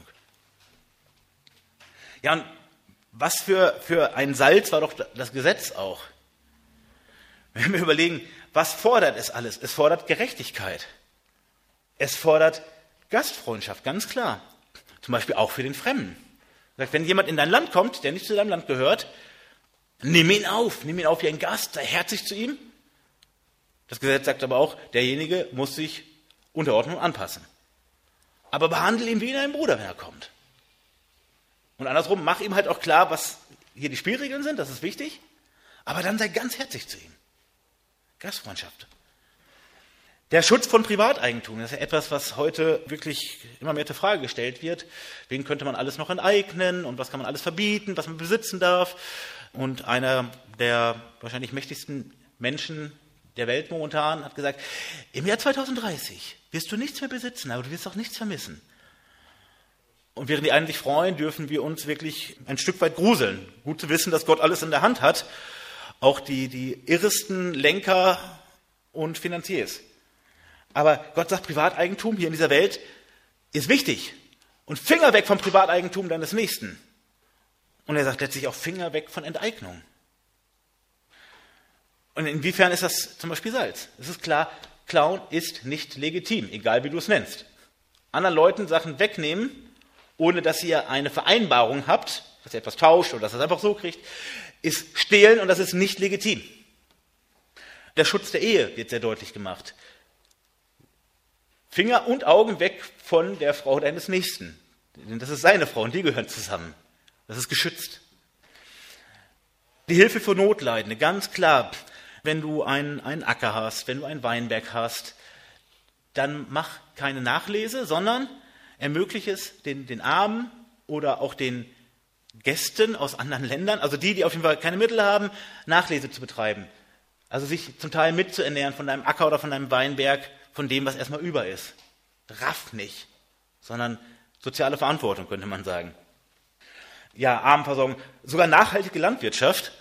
Ja, und was für, für ein Salz war doch das Gesetz auch. Wenn wir überlegen, was fordert es alles? Es fordert Gerechtigkeit. Es fordert Gastfreundschaft, ganz klar. Zum Beispiel auch für den Fremden. Wenn jemand in dein Land kommt, der nicht zu deinem Land gehört, nimm ihn auf, nimm ihn auf wie ein Gast, sei herzlich zu ihm. Das Gesetz sagt aber auch, derjenige muss sich Unterordnung anpassen. Aber behandle ihn wie ein Bruder, wenn er kommt. Und andersrum, mach ihm halt auch klar, was hier die Spielregeln sind, das ist wichtig, aber dann sei ganz herzlich zu ihm. Gastfreundschaft. Der Schutz von Privateigentum, das ist ja etwas, was heute wirklich immer mehr zur Frage gestellt wird. Wen könnte man alles noch enteignen und was kann man alles verbieten, was man besitzen darf? Und einer der wahrscheinlich mächtigsten Menschen der Welt momentan hat gesagt, im Jahr zweitausenddreißig wirst du nichts mehr besitzen, aber du wirst auch nichts vermissen. Und während die einen sich freuen, dürfen wir uns wirklich ein Stück weit gruseln. Gut zu wissen, dass Gott alles in der Hand hat, auch die, die irresten Lenker und Finanziers. Aber Gott sagt, Privateigentum hier in dieser Welt ist wichtig. Und Finger weg vom Privateigentum deines Nächsten. Und er sagt letztlich auch Finger weg von Enteignung. Und inwiefern ist das zum Beispiel Salz? Es ist klar, Klauen ist nicht legitim, egal wie du es nennst. Anderen Leuten Sachen wegnehmen, ohne dass ihr eine Vereinbarung habt, dass ihr etwas tauscht oder dass ihr es einfach so kriegt, ist stehlen und das ist nicht legitim. Der Schutz der Ehe wird sehr deutlich gemacht. Finger und Augen weg von der Frau deines Nächsten. Denn das ist seine Frau und die gehören zusammen. Das ist geschützt. Die Hilfe für Notleidende, ganz klar. Wenn du einen, einen Acker hast, wenn du einen Weinberg hast, dann mach keine Nachlese, sondern ermögliche es den, den Armen oder auch den Gästen aus anderen Ländern, also die, die auf jeden Fall keine Mittel haben, Nachlese zu betreiben. Also sich zum Teil mitzuernähren von deinem Acker oder von deinem Weinberg, von dem, was erstmal über ist. Raff nicht, sondern soziale Verantwortung, könnte man sagen. Ja, Armenversorgung, sogar nachhaltige Landwirtschaft,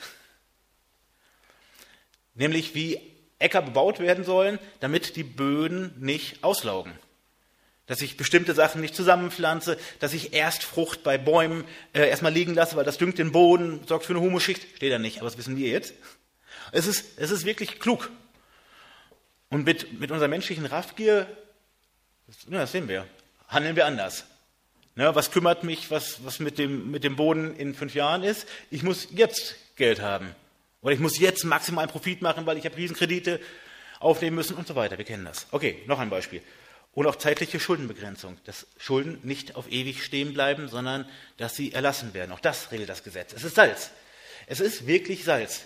nämlich wie Äcker bebaut werden sollen, damit die Böden nicht auslaugen. Dass ich bestimmte Sachen nicht zusammenpflanze, dass ich erst Frucht bei Bäumen äh, erstmal liegen lasse, weil das düngt den Boden, sorgt für eine Humuschicht, steht da nicht, aber das wissen wir jetzt. Es ist, es ist wirklich klug. Und mit, mit unserer menschlichen Raffgier, das, ja, das sehen wir, handeln wir anders. Ne, was kümmert mich, was, was mit, dem, mit dem Boden in fünf Jahren ist? Ich muss jetzt Geld haben. Oder ich muss jetzt maximalen Profit machen, weil ich habe Riesenkredite aufnehmen müssen und so weiter. Wir kennen das. Okay, noch ein Beispiel. Und auch zeitliche Schuldenbegrenzung. Dass Schulden nicht auf ewig stehen bleiben, sondern dass sie erlassen werden. Auch das regelt das Gesetz. Es ist Salz. Es ist wirklich Salz.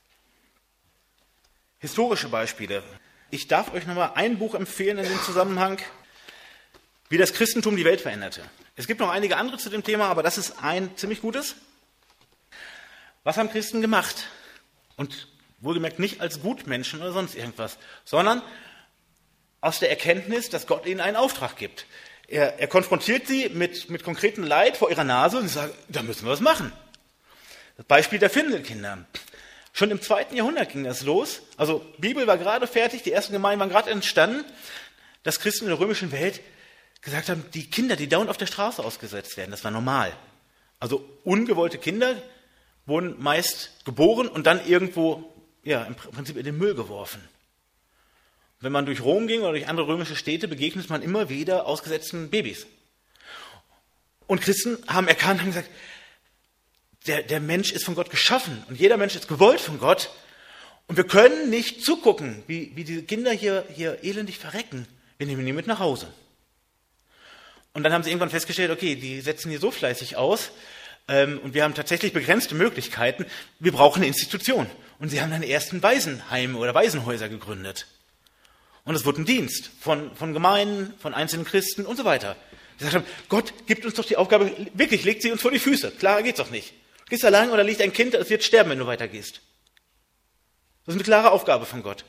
Historische Beispiele. Ich darf euch nochmal ein Buch empfehlen in dem Zusammenhang, wie das Christentum die Welt veränderte. Es gibt noch einige andere zu dem Thema, aber das ist ein ziemlich gutes. Was haben Christen gemacht? Und wohlgemerkt nicht als Gutmenschen oder sonst irgendwas, sondern aus der Erkenntnis, dass Gott ihnen einen Auftrag gibt. Er, er konfrontiert sie mit, mit konkretem Leid vor ihrer Nase und sie sagen, da müssen wir was machen. Das Beispiel der Findelkinder. Schon im zweiten Jahrhundert ging das los. Also Bibel war gerade fertig, die ersten Gemeinden waren gerade entstanden, dass Christen in der römischen Welt gesagt haben, die Kinder, die dauernd auf der Straße ausgesetzt werden, das war normal. Also ungewollte Kinder wurden meist geboren und dann irgendwo, ja, im Prinzip in den Müll geworfen. Wenn man durch Rom ging oder durch andere römische Städte, begegnet man immer wieder ausgesetzten Babys. Und Christen haben erkannt, haben gesagt, der, der Mensch ist von Gott geschaffen und jeder Mensch ist gewollt von Gott. Und wir können nicht zugucken, wie, wie diese Kinder hier, hier elendig verrecken. Wir nehmen die mit nach Hause. Und dann haben sie irgendwann festgestellt, okay, die setzen hier so fleißig aus ähm, und wir haben tatsächlich begrenzte Möglichkeiten. Wir brauchen eine Institution. Und sie haben dann die ersten Waisenheime oder Waisenhäuser gegründet. Und es wurde ein Dienst von, von Gemeinden, von einzelnen Christen und so weiter. Sie gesagt haben, Gott gibt uns doch die Aufgabe, wirklich, legt sie uns vor die Füße. Klarer geht's doch nicht. Du gehst allein oder liegt ein Kind, das wird sterben, wenn du weitergehst. Das ist eine klare Aufgabe von Gott.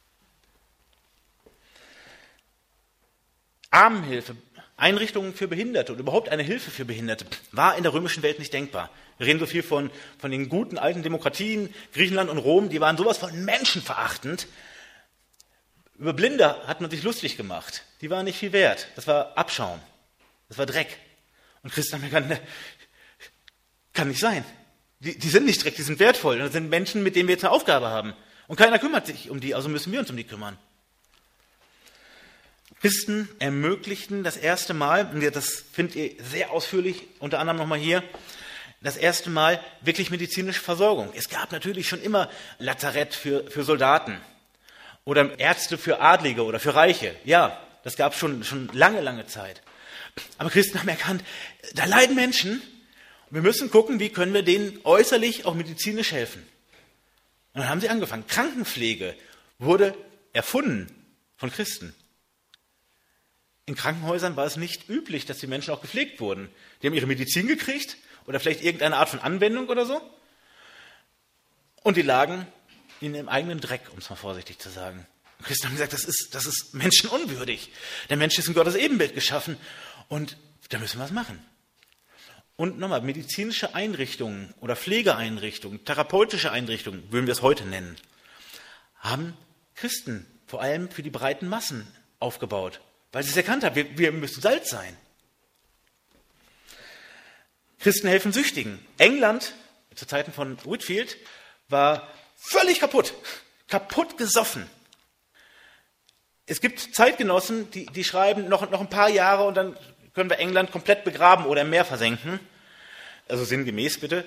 Armenhilfe, Einrichtungen für Behinderte oder überhaupt eine Hilfe für Behinderte war in der römischen Welt nicht denkbar. Wir reden so viel von, von den guten alten Demokratien, Griechenland und Rom, die waren sowas von menschenverachtend. Über Blinde hat man sich lustig gemacht. Die waren nicht viel wert. Das war Abschaum. Das war Dreck. Und Christen haben gesagt, kann nicht sein. Die, die sind nicht Dreck, die sind wertvoll. Das sind Menschen, mit denen wir jetzt eine Aufgabe haben. Und keiner kümmert sich um die, also müssen wir uns um die kümmern. Christen ermöglichten das erste Mal, und das findet ihr sehr ausführlich, unter anderem nochmal hier, das erste Mal wirklich medizinische Versorgung. Es gab natürlich schon immer Lazarett für, für Soldaten oder Ärzte für Adlige oder für Reiche. Ja, das gab es schon, schon lange, lange Zeit. Aber Christen haben erkannt, da leiden Menschen und wir müssen gucken, wie können wir denen äußerlich auch medizinisch helfen. Und dann haben sie angefangen. Krankenpflege wurde erfunden von Christen. In Krankenhäusern war es nicht üblich, dass die Menschen auch gepflegt wurden. Die haben ihre Medizin gekriegt oder vielleicht irgendeine Art von Anwendung oder so. Und die lagen in ihrem eigenen Dreck, um es mal vorsichtig zu sagen. Und Christen haben gesagt, das ist, das ist menschenunwürdig. Der Mensch ist in Gottes Ebenbild geschaffen und da müssen wir was machen. Und nochmal, medizinische Einrichtungen oder Pflegeeinrichtungen, therapeutische Einrichtungen, würden wir es heute nennen, haben Christen vor allem für die breiten Massen aufgebaut. Weil sie es erkannt haben, wir, wir müssen Salz sein. Christen helfen Süchtigen. England, zu Zeiten von Whitefield, war völlig kaputt. Kaputt gesoffen. Es gibt Zeitgenossen, die, die schreiben, noch, noch ein paar Jahre und dann können wir England komplett begraben oder im Meer versenken. Also sinngemäß bitte.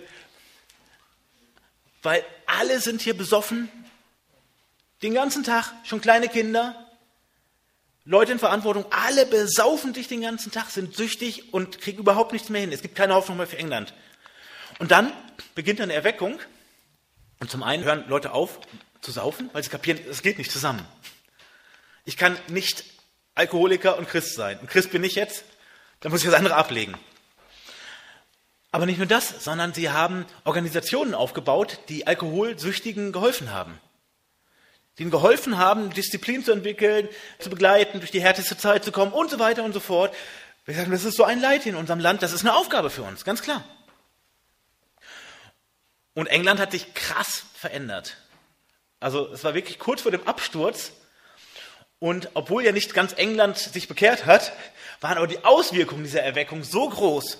Weil alle sind hier besoffen. Den ganzen Tag, schon kleine Kinder. Leute in Verantwortung, alle besaufen dich den ganzen Tag, sind süchtig und kriegen überhaupt nichts mehr hin. Es gibt keine Hoffnung mehr für England. Und dann beginnt eine Erweckung. Und zum einen hören Leute auf zu saufen, weil sie kapieren, es geht nicht zusammen. Ich kann nicht Alkoholiker und Christ sein. Und Christ bin ich jetzt, dann muss ich das andere ablegen. Aber nicht nur das, sondern sie haben Organisationen aufgebaut, die Alkoholsüchtigen geholfen haben. Die ihnen geholfen haben, Disziplin zu entwickeln, zu begleiten, durch die härteste Zeit zu kommen und so weiter und so fort. Wir sagen, das ist so ein Leid in unserem Land, das ist eine Aufgabe für uns, ganz klar. Und England hat sich krass verändert. Also es war wirklich kurz vor dem Absturz. Und obwohl ja nicht ganz England sich bekehrt hat, waren aber die Auswirkungen dieser Erweckung so groß.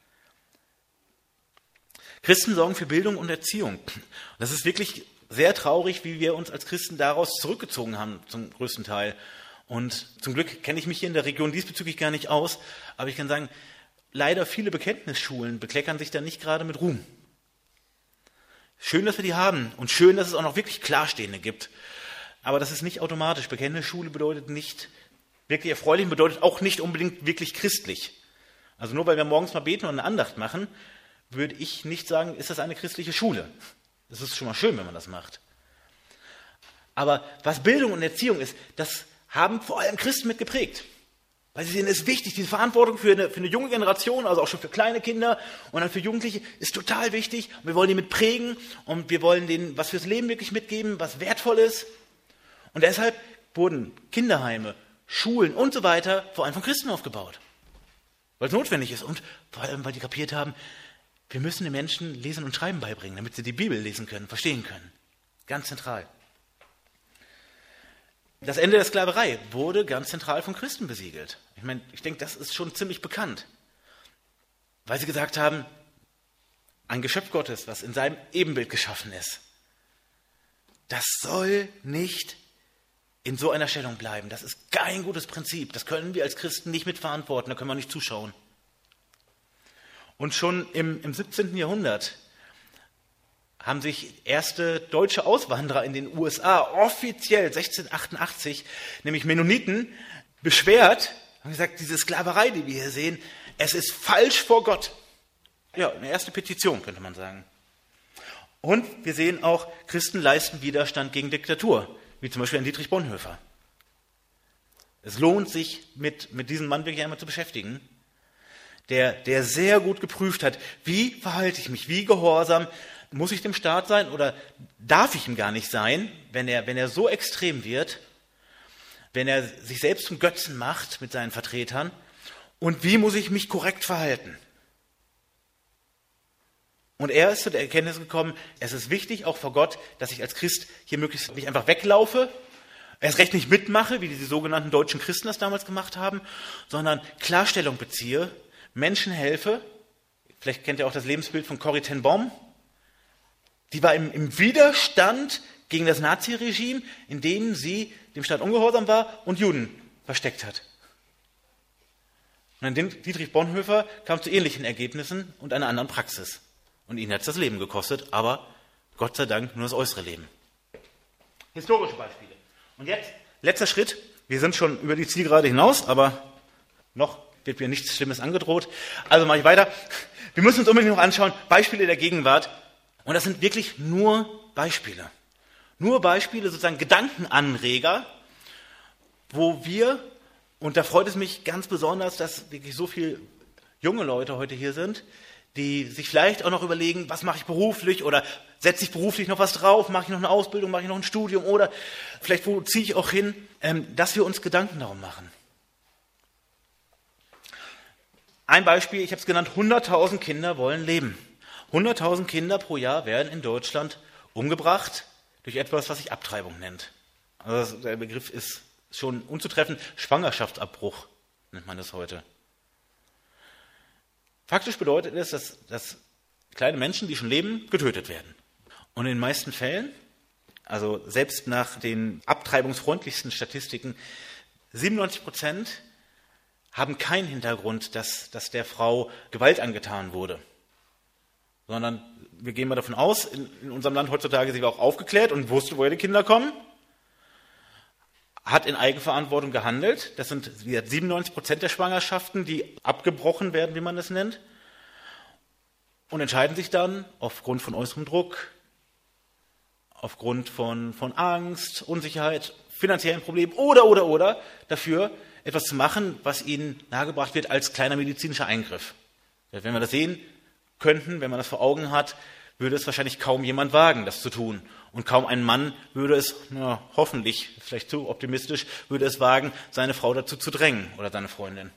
Christen sorgen für Bildung und Erziehung. Das ist wirklich sehr traurig, wie wir uns als Christen daraus zurückgezogen haben, zum größten Teil. Und zum Glück kenne ich mich hier in der Region diesbezüglich gar nicht aus, aber ich kann sagen, leider viele Bekenntnisschulen bekleckern sich da nicht gerade mit Ruhm. Schön, dass wir die haben und schön, dass es auch noch wirklich Klarstehende gibt. Aber das ist nicht automatisch. Bekenntnisschule bedeutet nicht wirklich erfreulich, bedeutet auch nicht unbedingt wirklich christlich. Also nur weil wir morgens mal beten und eine Andacht machen, würde ich nicht sagen, ist das eine christliche Schule. Das ist schon mal schön, wenn man das macht. Aber was Bildung und Erziehung ist, das haben vor allem Christen mit geprägt. Weil sie sehen, es ist wichtig, diese Verantwortung für eine, für eine junge Generation, also auch schon für kleine Kinder und dann für Jugendliche, ist total wichtig. Und wir wollen die mit prägen und wir wollen denen was fürs Leben wirklich mitgeben, was wertvoll ist. Und deshalb wurden Kinderheime, Schulen und so weiter vor allem von Christen aufgebaut. Weil es notwendig ist und vor allem, weil die kapiert haben, Wir müssen den Menschen Lesen und Schreiben beibringen, damit sie die Bibel lesen können, verstehen können. Ganz zentral. Das Ende der Sklaverei wurde ganz zentral von Christen besiegelt. Ich meine, ich denke, das ist schon ziemlich bekannt. Weil sie gesagt haben, ein Geschöpf Gottes, was in seinem Ebenbild geschaffen ist, das soll nicht in so einer Stellung bleiben. Das ist kein gutes Prinzip. Das können wir als Christen nicht mitverantworten, da können wir nicht zuschauen. Und schon im, im siebzehnten Jahrhundert haben sich erste deutsche Auswanderer in den U S A offiziell sechzehnhundertachtundachtzig, nämlich Mennoniten, beschwert, haben gesagt, diese Sklaverei, die wir hier sehen, es ist falsch vor Gott. Ja, eine erste Petition, könnte man sagen. Und wir sehen auch, Christen leisten Widerstand gegen Diktatur, wie zum Beispiel ein Dietrich Bonhoeffer. Es lohnt sich, mit, mit diesem Mann wirklich einmal zu beschäftigen, der, der sehr gut geprüft hat, wie verhalte ich mich, wie gehorsam muss ich dem Staat sein oder darf ich ihm gar nicht sein, wenn er, wenn er so extrem wird, wenn er sich selbst zum Götzen macht mit seinen Vertretern, und wie muss ich mich korrekt verhalten? Und er ist zu der Erkenntnis gekommen, es ist wichtig, auch vor Gott, dass ich als Christ hier möglichst nicht einfach weglaufe, erst recht nicht mitmache, wie die sogenannten deutschen Christen das damals gemacht haben, sondern Klarstellung beziehe, Menschen helfe. Vielleicht kennt ihr auch das Lebensbild von Corrie ten Boom. Die war im, im Widerstand gegen das Naziregime, in dem sie dem Staat ungehorsam war und Juden versteckt hat. Und dann Dietrich Bonhoeffer kam zu ähnlichen Ergebnissen und einer anderen Praxis. Und ihn hat es das Leben gekostet, aber Gott sei Dank nur das äußere Leben. Historische Beispiele. Und jetzt, letzter Schritt. Wir sind schon über die Zielgerade hinaus, aber noch wird mir nichts Schlimmes angedroht. Also mache ich weiter. Wir müssen uns unbedingt noch anschauen, Beispiele der Gegenwart. Und das sind wirklich nur Beispiele. Nur Beispiele, sozusagen Gedankenanreger, wo wir, und da freut es mich ganz besonders, dass wirklich so viele junge Leute heute hier sind, die sich vielleicht auch noch überlegen, was mache ich beruflich oder setze ich beruflich noch was drauf, mache ich noch eine Ausbildung, mache ich noch ein Studium oder vielleicht wo ziehe ich auch hin, dass wir uns Gedanken darum machen. Ein Beispiel, ich habe es genannt, hunderttausend Kinder wollen leben. hunderttausend Kinder pro Jahr werden in Deutschland umgebracht durch etwas, was sich Abtreibung nennt. Also der Begriff ist schon unzutreffend. Schwangerschaftsabbruch nennt man das heute. Faktisch bedeutet es, dass, dass kleine Menschen, die schon leben, getötet werden. Und in den meisten Fällen, also selbst nach den abtreibungsfreundlichsten Statistiken, siebenundneunzig Prozent haben keinen Hintergrund, dass, dass der Frau Gewalt angetan wurde. Sondern wir gehen mal davon aus, in, in unserem Land heutzutage, sie war auch aufgeklärt und wusste, woher die Kinder kommen, hat in Eigenverantwortung gehandelt. Das sind siebenundneunzig Prozent der Schwangerschaften, die abgebrochen werden, wie man das nennt, und entscheiden sich dann aufgrund von äußerem Druck, aufgrund von, von Angst, Unsicherheit, finanziellen Problemen oder, oder, oder dafür, etwas zu machen, was ihnen nahegebracht wird als kleiner medizinischer Eingriff. Wenn wir das sehen könnten, wenn man das vor Augen hat, würde es wahrscheinlich kaum jemand wagen, das zu tun. Und kaum ein Mann würde es, na, hoffentlich, vielleicht zu optimistisch, würde es wagen, seine Frau dazu zu drängen oder seine Freundin.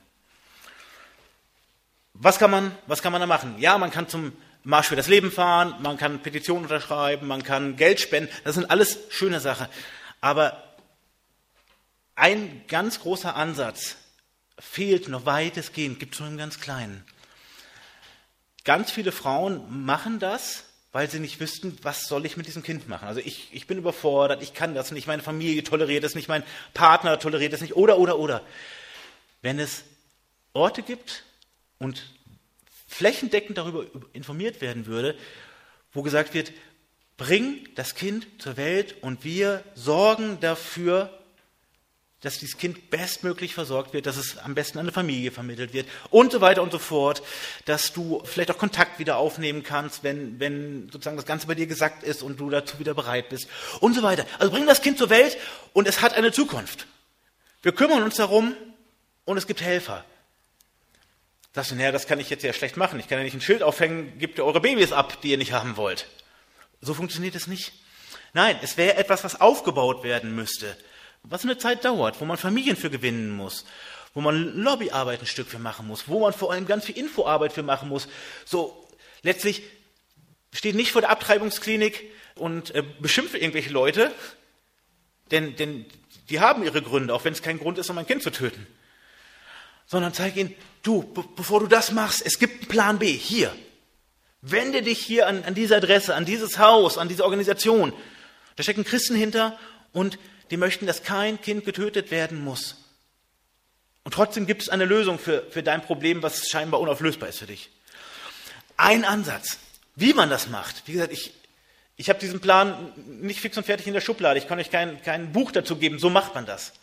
Was kann man, was kann man da machen? Ja, man kann zum Marsch für das Leben fahren, man kann Petitionen unterschreiben, man kann Geld spenden. Das sind alles schöne Sachen. Aber ein ganz großer Ansatz fehlt noch weitestgehend, gibt es nur einen ganz kleinen. Ganz viele Frauen machen das, weil sie nicht wüssten, was soll ich mit diesem Kind machen. Also ich, ich bin überfordert, ich kann das nicht, meine Familie toleriert es nicht, mein Partner toleriert es nicht, oder, oder, oder. Wenn es Orte gibt und flächendeckend darüber informiert werden würde, wo gesagt wird, bring das Kind zur Welt und wir sorgen dafür, dass dieses Kind bestmöglich versorgt wird, dass es am besten an eine Familie vermittelt wird und so weiter und so fort, dass du vielleicht auch Kontakt wieder aufnehmen kannst, wenn, wenn sozusagen das Ganze bei dir gesagt ist und du dazu wieder bereit bist und so weiter. Also bring das Kind zur Welt und es hat eine Zukunft. Wir kümmern uns darum und es gibt Helfer. Sagst du, naja, das kann ich jetzt ja schlecht machen. Ich kann ja nicht ein Schild aufhängen, gebt ihr eure Babys ab, die ihr nicht haben wollt. So funktioniert es nicht. Nein, es wäre etwas, was aufgebaut werden müsste. Was eine Zeit dauert, wo man Familien für gewinnen muss, wo man Lobbyarbeit ein Stück für machen muss, wo man vor allem ganz viel Infoarbeit für machen muss. So, letztlich steht nicht vor der Abtreibungsklinik und äh, beschimpft irgendwelche Leute, denn, denn die haben ihre Gründe, auch wenn es kein Grund ist, um ein Kind zu töten. Sondern zeig ihnen, du, be- bevor du das machst, es gibt einen Plan B, hier. Wende dich hier an, an diese Adresse, an dieses Haus, an diese Organisation. Da stecken Christen hinter und die möchten, dass kein Kind getötet werden muss. Und trotzdem gibt es eine Lösung für, für dein Problem, was scheinbar unauflösbar ist für dich. Ein Ansatz, wie man das macht. Wie gesagt, ich, ich habe diesen Plan nicht fix und fertig in der Schublade. Ich kann euch kein, kein Buch dazu geben, so macht man das.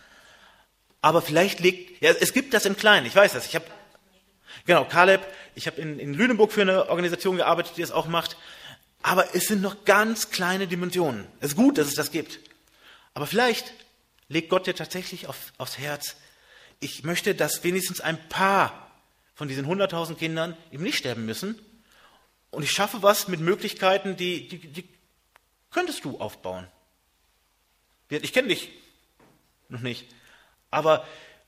Aber vielleicht liegt, ja, es gibt das im Kleinen, ich weiß das. Ich habe, genau, Kaleb, ich habe in, in Lüneburg für eine Organisation gearbeitet, die das auch macht. Aber es sind noch ganz kleine Dimensionen. Es ist gut, dass es das gibt. Aber vielleicht legt Gott dir tatsächlich auf, aufs Herz, ich möchte, dass wenigstens ein paar von diesen hunderttausend Kindern eben nicht sterben müssen. Und ich schaffe was mit Möglichkeiten, die, die, die könntest du aufbauen. Ich kenne dich noch nicht. Aber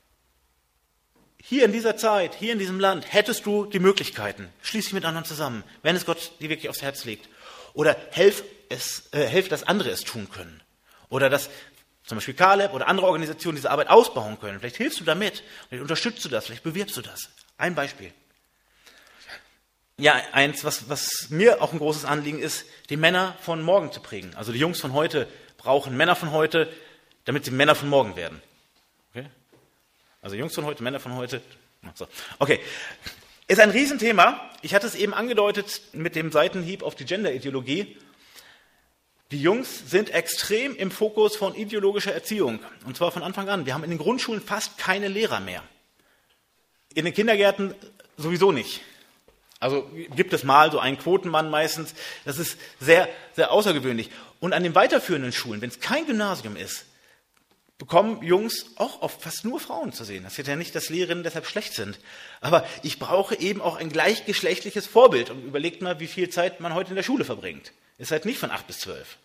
hier in dieser Zeit, hier in diesem Land, hättest du die Möglichkeiten. Schließ dich mit anderen zusammen, wenn es Gott dir wirklich aufs Herz legt. Oder helf, es, äh, helf, dass andere es tun können. Oder dass zum Beispiel Kaleb oder andere Organisationen diese Arbeit ausbauen können. Vielleicht hilfst du damit, vielleicht unterstützt du das, vielleicht bewirbst du das. Ein Beispiel. Ja, eins, was, was mir auch ein großes Anliegen ist, die Männer von morgen zu prägen. Also die Jungs von heute brauchen Männer von heute, damit sie Männer von morgen werden. Okay? Also Jungs von heute, Männer von heute. So. Okay, ist ein Riesenthema. Ich hatte es eben angedeutet mit dem Seitenhieb auf die Gender-Ideologie. Die Jungs sind extrem im Fokus von ideologischer Erziehung. Und zwar von Anfang an. Wir haben in den Grundschulen fast keine Lehrer mehr. In den Kindergärten sowieso nicht. Also gibt es mal so einen Quotenmann meistens. Das ist sehr, sehr außergewöhnlich. Und an den weiterführenden Schulen, wenn es kein Gymnasium ist, bekommen Jungs auch oft fast nur Frauen zu sehen. Das heißt ja nicht, dass Lehrerinnen deshalb schlecht sind. Aber ich brauche eben auch ein gleichgeschlechtliches Vorbild. Und überlegt mal, wie viel Zeit man heute in der Schule verbringt. Ist halt nicht von acht bis zwölf.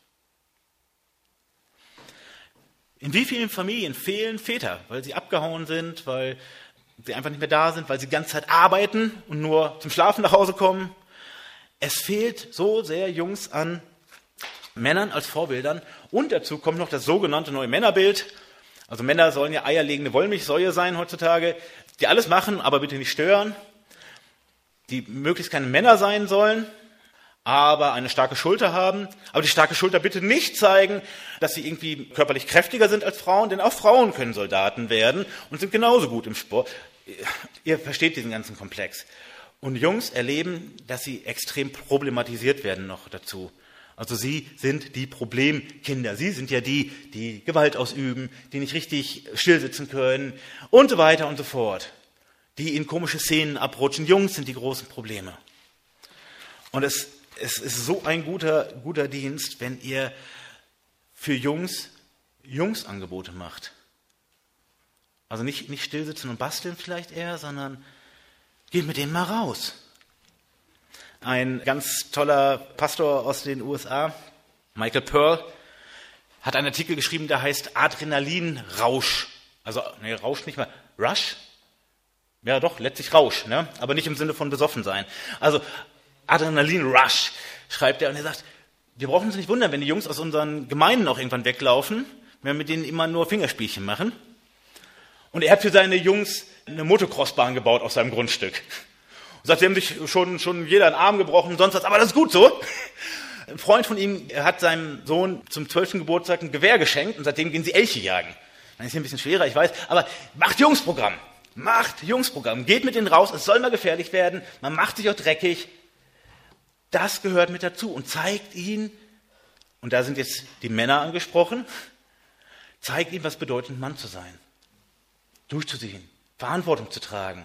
In wie vielen Familien fehlen Väter, weil sie abgehauen sind, weil sie einfach nicht mehr da sind, weil sie die ganze Zeit arbeiten und nur zum Schlafen nach Hause kommen. Es fehlt so sehr Jungs an Männern als Vorbildern. Und dazu kommt noch das sogenannte neue Männerbild. Also Männer sollen ja eierlegende Wollmilchsäue sein heutzutage, die alles machen, aber bitte nicht stören. Die möglichst keine Männer sein sollen, aber eine starke Schulter haben. Aber die starke Schulter bitte nicht zeigen, dass sie irgendwie körperlich kräftiger sind als Frauen, denn auch Frauen können Soldaten werden und sind genauso gut im Sport. Ihr versteht diesen ganzen Komplex. Und Jungs erleben, dass sie extrem problematisiert werden noch dazu. Also sie sind die Problemkinder. Sie sind ja die, die Gewalt ausüben, die nicht richtig stillsitzen können und so weiter und so fort. Die in komische Szenen abrutschen. Jungs sind die großen Probleme. Und es, es ist so ein guter, guter Dienst, wenn ihr für Jungs Jungsangebote macht. Also nicht, nicht stillsitzen und basteln vielleicht eher, sondern geht mit denen mal raus. Ein ganz toller Pastor aus den U S A, Michael Pearl, hat einen Artikel geschrieben, der heißt Adrenalinrausch. Also, nee, Rausch nicht mal, Rush? Ja doch, letztlich Rausch, ne? Aber nicht im Sinne von besoffen sein. Also Adrenalinrush schreibt er und er sagt, wir brauchen uns nicht wundern, wenn die Jungs aus unseren Gemeinden auch irgendwann weglaufen, wenn wir mit denen immer nur Fingerspielchen machen. Und er hat für seine Jungs eine Motocrossbahn gebaut auf seinem Grundstück. Und sagt, sie haben sich schon, schon jeder einen Arm gebrochen und sonst was, aber das ist gut so. Ein Freund von ihm hat seinem Sohn zum zwölften Geburtstag ein Gewehr geschenkt und seitdem gehen sie Elche jagen. Das ist ein bisschen schwerer, ich weiß, aber macht Jungsprogramm. Macht Jungsprogramm. Geht mit denen raus, es soll mal gefährlich werden, man macht sich auch dreckig. Das gehört mit dazu und zeigt ihnen, und da sind jetzt die Männer angesprochen, zeigt ihnen, was bedeutet, ein Mann zu sein. Durchzuziehen, Verantwortung zu tragen,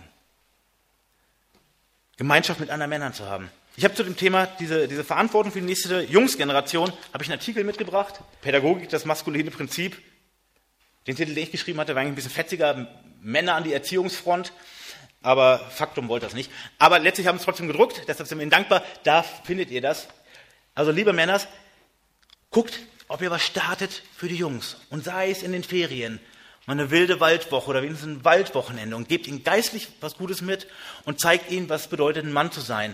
Gemeinschaft mit anderen Männern zu haben. Ich habe zu dem Thema diese, diese Verantwortung für die nächste Jungsgeneration, habe ich einen Artikel mitgebracht, Pädagogik, das maskuline Prinzip. Den Titel, den ich geschrieben hatte, war eigentlich ein bisschen fetziger, Männer an die Erziehungsfront, aber Faktum wollte das nicht. Aber letztlich haben wir es trotzdem gedruckt, deshalb sind wir Ihnen dankbar, da findet ihr das. Also liebe Männer, guckt, ob ihr was startet für die Jungs und sei es in den Ferien, mal eine wilde Waldwoche oder wenigstens ein Waldwochenende und gebt ihnen geistlich was Gutes mit und zeigt ihnen, was es bedeutet, ein Mann zu sein.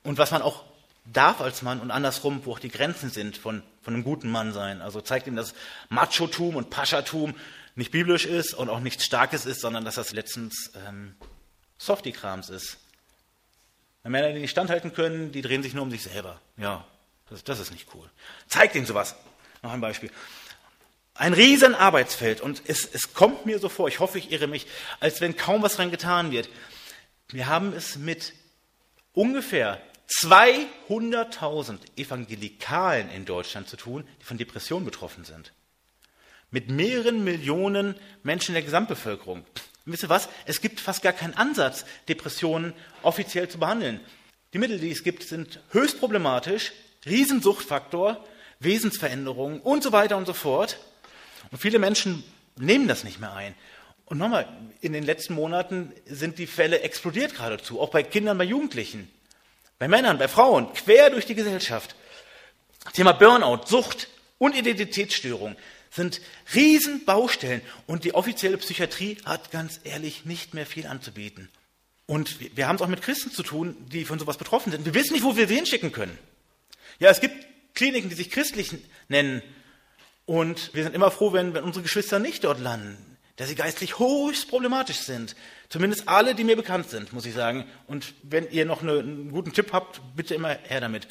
und was man auch darf als Mann und andersrum, wo auch die Grenzen sind von, von einem guten Mann sein. Also zeigt ihm, dass Machotum und Paschatum nicht biblisch ist und auch nichts Starkes ist, sondern dass das letztens ähm, Softie-Krams ist. Männer, die nicht standhalten können, die drehen sich nur um sich selber. Ja, das, das ist nicht cool. Zeigt ihm sowas. Noch ein Beispiel. Ein riesen Arbeitsfeld und es, es kommt mir so vor, ich hoffe, ich irre mich, als wenn kaum was dran getan wird. Wir haben es mit ungefähr zweihunderttausend Evangelikalen in Deutschland zu tun, die von Depressionen betroffen sind. Mit mehreren Millionen Menschen in der Gesamtbevölkerung. Und wisst ihr was? Es gibt fast gar keinen Ansatz, Depressionen offiziell zu behandeln. Die Mittel, die es gibt, sind höchst problematisch, Riesensuchtfaktor, Wesensveränderungen und so weiter und so fort. Und viele Menschen nehmen das nicht mehr ein. Und nochmal, in den letzten Monaten sind die Fälle explodiert geradezu, auch bei Kindern, bei Jugendlichen. Bei Männern, bei Frauen, quer durch die Gesellschaft. Thema Burnout, Sucht und Identitätsstörung sind Riesenbaustellen. Und die offizielle Psychiatrie hat ganz ehrlich nicht mehr viel anzubieten. Und wir haben es auch mit Christen zu tun, die von sowas betroffen sind. Wir wissen nicht, wo wir sie hinschicken können. Ja, es gibt Kliniken, die sich christlich nennen. Und wir sind immer froh, wenn, wenn unsere Geschwister nicht dort landen, da sie geistlich höchst problematisch sind. Zumindest alle, die mir bekannt sind, muss ich sagen. Und wenn ihr noch eine, einen guten Tipp habt, bitte immer her damit.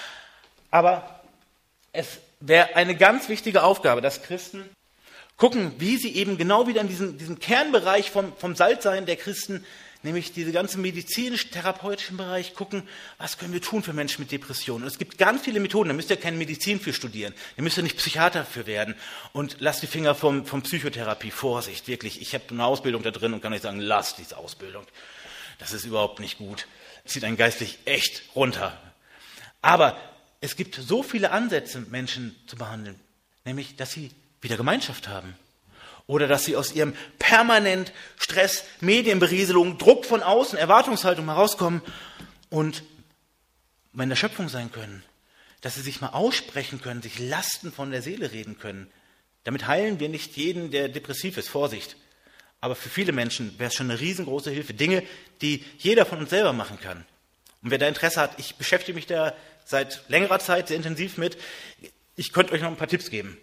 Aber es wäre eine ganz wichtige Aufgabe, dass Christen gucken, wie sie eben genau wieder in diesen, diesen Kernbereich vom, vom Salzsein der Christen, nämlich diese ganze medizinisch-therapeutischen Bereich, gucken, was können wir tun für Menschen mit Depressionen. Und es gibt ganz viele Methoden, da müsst ihr keine Medizin für studieren, da müsst ihr nicht Psychiater für werden. Und lasst die Finger vom, vom Psychotherapie, Vorsicht, wirklich. Ich habe eine Ausbildung da drin und kann euch sagen, lasst diese Ausbildung. Das ist überhaupt nicht gut. Das zieht einen geistlich echt runter. Aber es gibt so viele Ansätze, Menschen zu behandeln, nämlich, dass sie wieder Gemeinschaft haben. Oder dass sie aus ihrem permanent Stress, Medienberieselung, Druck von außen, Erwartungshaltung herauskommen und in der Schöpfung sein können. Dass sie sich mal aussprechen können, sich Lasten von der Seele reden können. Damit heilen wir nicht jeden, der depressiv ist, Vorsicht. Aber für viele Menschen wäre es schon eine riesengroße Hilfe. Dinge, die jeder von uns selber machen kann. Und wer da Interesse hat, ich beschäftige mich da seit längerer Zeit sehr intensiv mit. Ich könnte euch noch ein paar Tipps geben.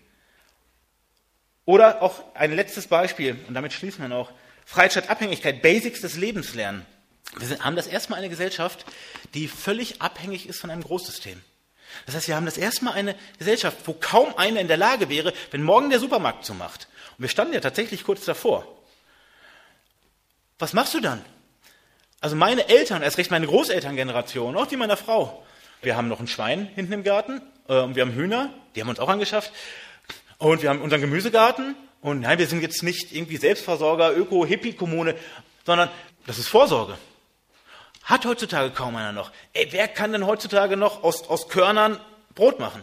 Oder auch ein letztes Beispiel, und damit schließen wir noch, Freiheit statt Abhängigkeit, Basics des Lebens lernen. Wir sind, haben das erste Mal eine Gesellschaft, die völlig abhängig ist von einem Großsystem. Das heißt, wir haben das erste Mal eine Gesellschaft, wo kaum einer in der Lage wäre, wenn morgen der Supermarkt zumacht. Und wir standen ja tatsächlich kurz davor. Was machst du dann? Also meine Eltern, erst recht meine Großelterngeneration, auch die meiner Frau. Wir haben noch ein Schwein hinten im Garten, äh, und wir haben Hühner, die haben uns auch angeschafft. Und wir haben unseren Gemüsegarten und nein, wir sind jetzt nicht irgendwie Selbstversorger, Öko-Hippie-Kommune, sondern das ist Vorsorge. Hat heutzutage kaum einer noch. Ey, wer kann denn heutzutage noch aus, aus Körnern Brot machen?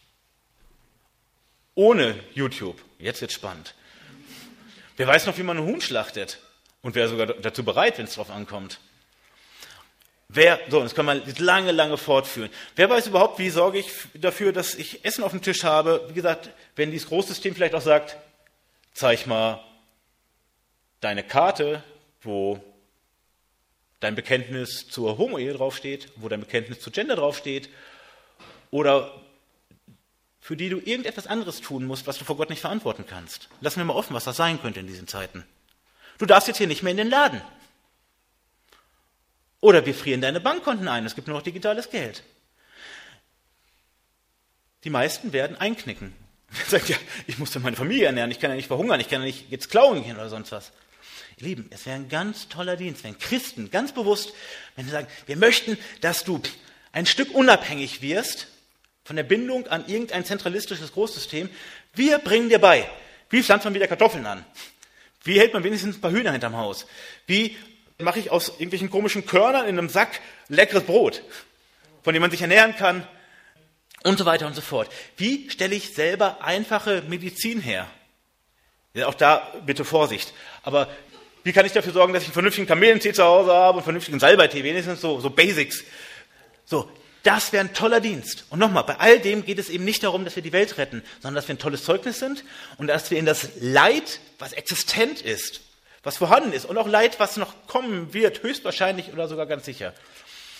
Ohne YouTube. Jetzt wird's spannend. Wer weiß noch, wie man einen Huhn schlachtet? Und wer sogar dazu bereit, wenn es drauf ankommt? Wer, so, das kann man lange, lange fortführen. Wer weiß überhaupt, wie sorge ich dafür, dass ich Essen auf dem Tisch habe? Wie gesagt, wenn dieses Großsystem vielleicht auch sagt, zeig mal deine Karte, wo dein Bekenntnis zur Homo-Ehe draufsteht, wo dein Bekenntnis zu Gender draufsteht, oder für die du irgendetwas anderes tun musst, was du vor Gott nicht verantworten kannst. Lass mir mal offen, was das sein könnte in diesen Zeiten. Du darfst jetzt hier nicht mehr in den Laden. Oder wir frieren deine Bankkonten ein, es gibt nur noch digitales Geld. Die meisten werden einknicken. Man sagt, ja, ich muss ja meine Familie ernähren, ich kann ja nicht verhungern, ich kann ja nicht jetzt klauen gehen oder sonst was. Ihr Lieben, es wäre ein ganz toller Dienst, wenn Christen ganz bewusst, wenn sie sagen, wir möchten, dass du ein Stück unabhängig wirst von der Bindung an irgendein zentralistisches Großsystem. Wir bringen dir bei, wie pflanzt man wieder Kartoffeln an? Wie hält man wenigstens ein paar Hühner hinterm Haus? Wie mache ich aus irgendwelchen komischen Körnern in einem Sack leckeres Brot, von dem man sich ernähren kann und so weiter und so fort. Wie stelle ich selber einfache Medizin her? Ja, auch da bitte Vorsicht. Aber wie kann ich dafür sorgen, dass ich einen vernünftigen Kamelentee zu Hause habe und einen vernünftigen Salbeitee, wenigstens so, so Basics. So, das wäre ein toller Dienst. Und nochmal, bei all dem geht es eben nicht darum, dass wir die Welt retten, sondern dass wir ein tolles Zeugnis sind und dass wir in das Leid, was existent ist, was vorhanden ist und auch Leid, was noch kommen wird, höchstwahrscheinlich oder sogar ganz sicher,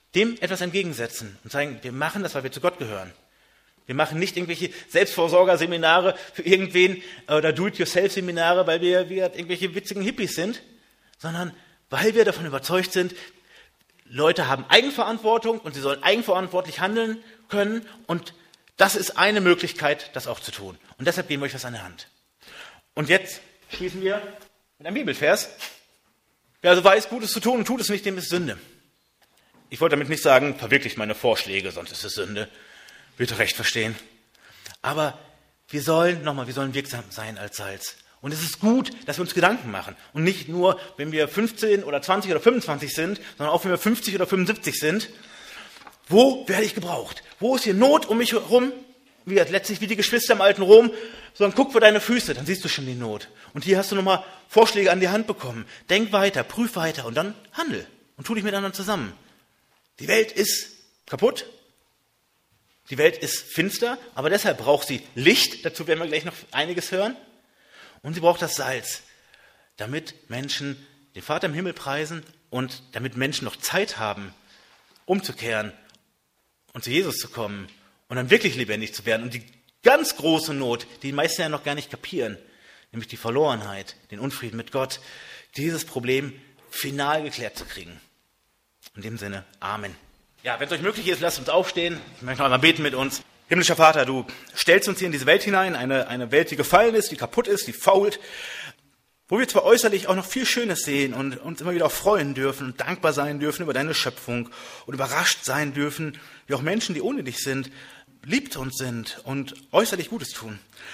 dem etwas entgegensetzen und sagen, wir machen das, weil wir zu Gott gehören. Wir machen nicht irgendwelche Selbstversorgerseminare für irgendwen oder Do-it-yourself-Seminare, weil wir, wir irgendwelche witzigen Hippies sind, sondern weil wir davon überzeugt sind, Leute haben Eigenverantwortung und sie sollen eigenverantwortlich handeln können und das ist eine Möglichkeit, das auch zu tun. Und deshalb geben wir euch das an der Hand. Und jetzt schließen wir mit einem Bibelvers. Wer also weiß, Gutes zu tun und tut es nicht, dem ist Sünde. Ich wollte damit nicht sagen, verwirklicht meine Vorschläge, sonst ist es Sünde. Bitte recht verstehen. Aber wir sollen, nochmal, wir sollen wirksam sein als Salz. Und es ist gut, dass wir uns Gedanken machen. Und nicht nur, wenn wir fünfzehn oder zwanzig oder fünfundzwanzig sind, sondern auch wenn wir fünfzig oder fünfundsiebzig sind. Wo werde ich gebraucht? Wo ist hier Not um mich herum? Wie letztlich wie die Geschwister im alten Rom, sondern guck vor deine Füße, dann siehst du schon die Not. Und hier hast du nochmal Vorschläge an die Hand bekommen. Denk weiter, prüf weiter und dann handel und tu dich mit anderen zusammen. Die Welt ist kaputt, die Welt ist finster, aber deshalb braucht sie Licht, dazu werden wir gleich noch einiges hören. Und sie braucht das Salz, damit Menschen den Vater im Himmel preisen und damit Menschen noch Zeit haben, umzukehren und zu Jesus zu kommen und dann wirklich lebendig zu werden. Und die ganz große Not, die die meisten ja noch gar nicht kapieren, nämlich die Verlorenheit, den Unfrieden mit Gott, dieses Problem final geklärt zu kriegen. In dem Sinne, Amen. Ja, wenn es euch möglich ist, lasst uns aufstehen. Ich möchte noch einmal beten mit uns. Himmlischer Vater, du stellst uns hier in diese Welt hinein, eine, eine Welt, die gefallen ist, die kaputt ist, die fault, wo wir zwar äußerlich auch noch viel Schönes sehen und uns immer wieder auch freuen dürfen und dankbar sein dürfen über deine Schöpfung und überrascht sein dürfen, wie auch Menschen, die ohne dich sind, liebt uns sind und äußerlich Gutes tun.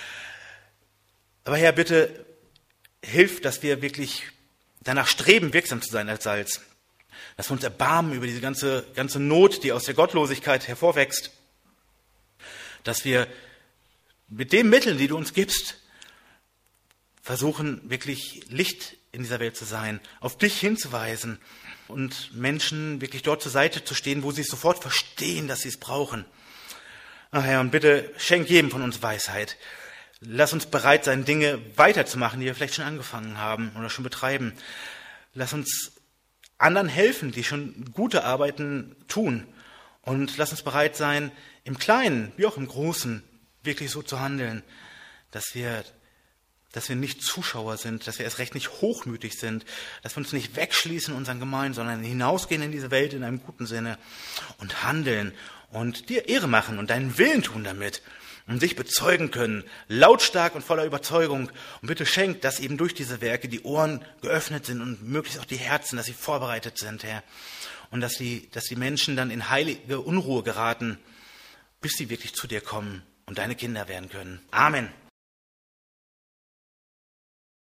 Aber Herr, bitte hilf, dass wir wirklich danach streben, wirksam zu sein als Salz. Dass wir uns erbarmen über diese ganze, ganze Not, die aus der Gottlosigkeit hervorwächst. Dass wir mit den Mitteln, die du uns gibst, versuchen, wirklich Licht in dieser Welt zu sein, auf dich hinzuweisen und Menschen wirklich dort zur Seite zu stehen, wo sie es sofort verstehen, dass sie es brauchen. Ach Herr, und bitte schenk jedem von uns Weisheit. Lass uns bereit sein, Dinge weiterzumachen, die wir vielleicht schon angefangen haben oder schon betreiben. Lass uns anderen helfen, die schon gute Arbeiten tun. Und lass uns bereit sein, im Kleinen wie auch im Großen wirklich so zu handeln, dass wir, dass wir nicht Zuschauer sind, dass wir erst recht nicht hochmütig sind, dass wir uns nicht wegschließen in unseren Gemeinden, sondern hinausgehen in diese Welt in einem guten Sinne und handeln und dir Ehre machen und deinen Willen tun damit und dich bezeugen können, lautstark und voller Überzeugung. Und bitte schenkt, dass eben durch diese Werke die Ohren geöffnet sind und möglichst auch die Herzen, dass sie vorbereitet sind, Herr. Und dass die, dass die Menschen dann in heilige Unruhe geraten, bis sie wirklich zu dir kommen und deine Kinder werden können. Amen.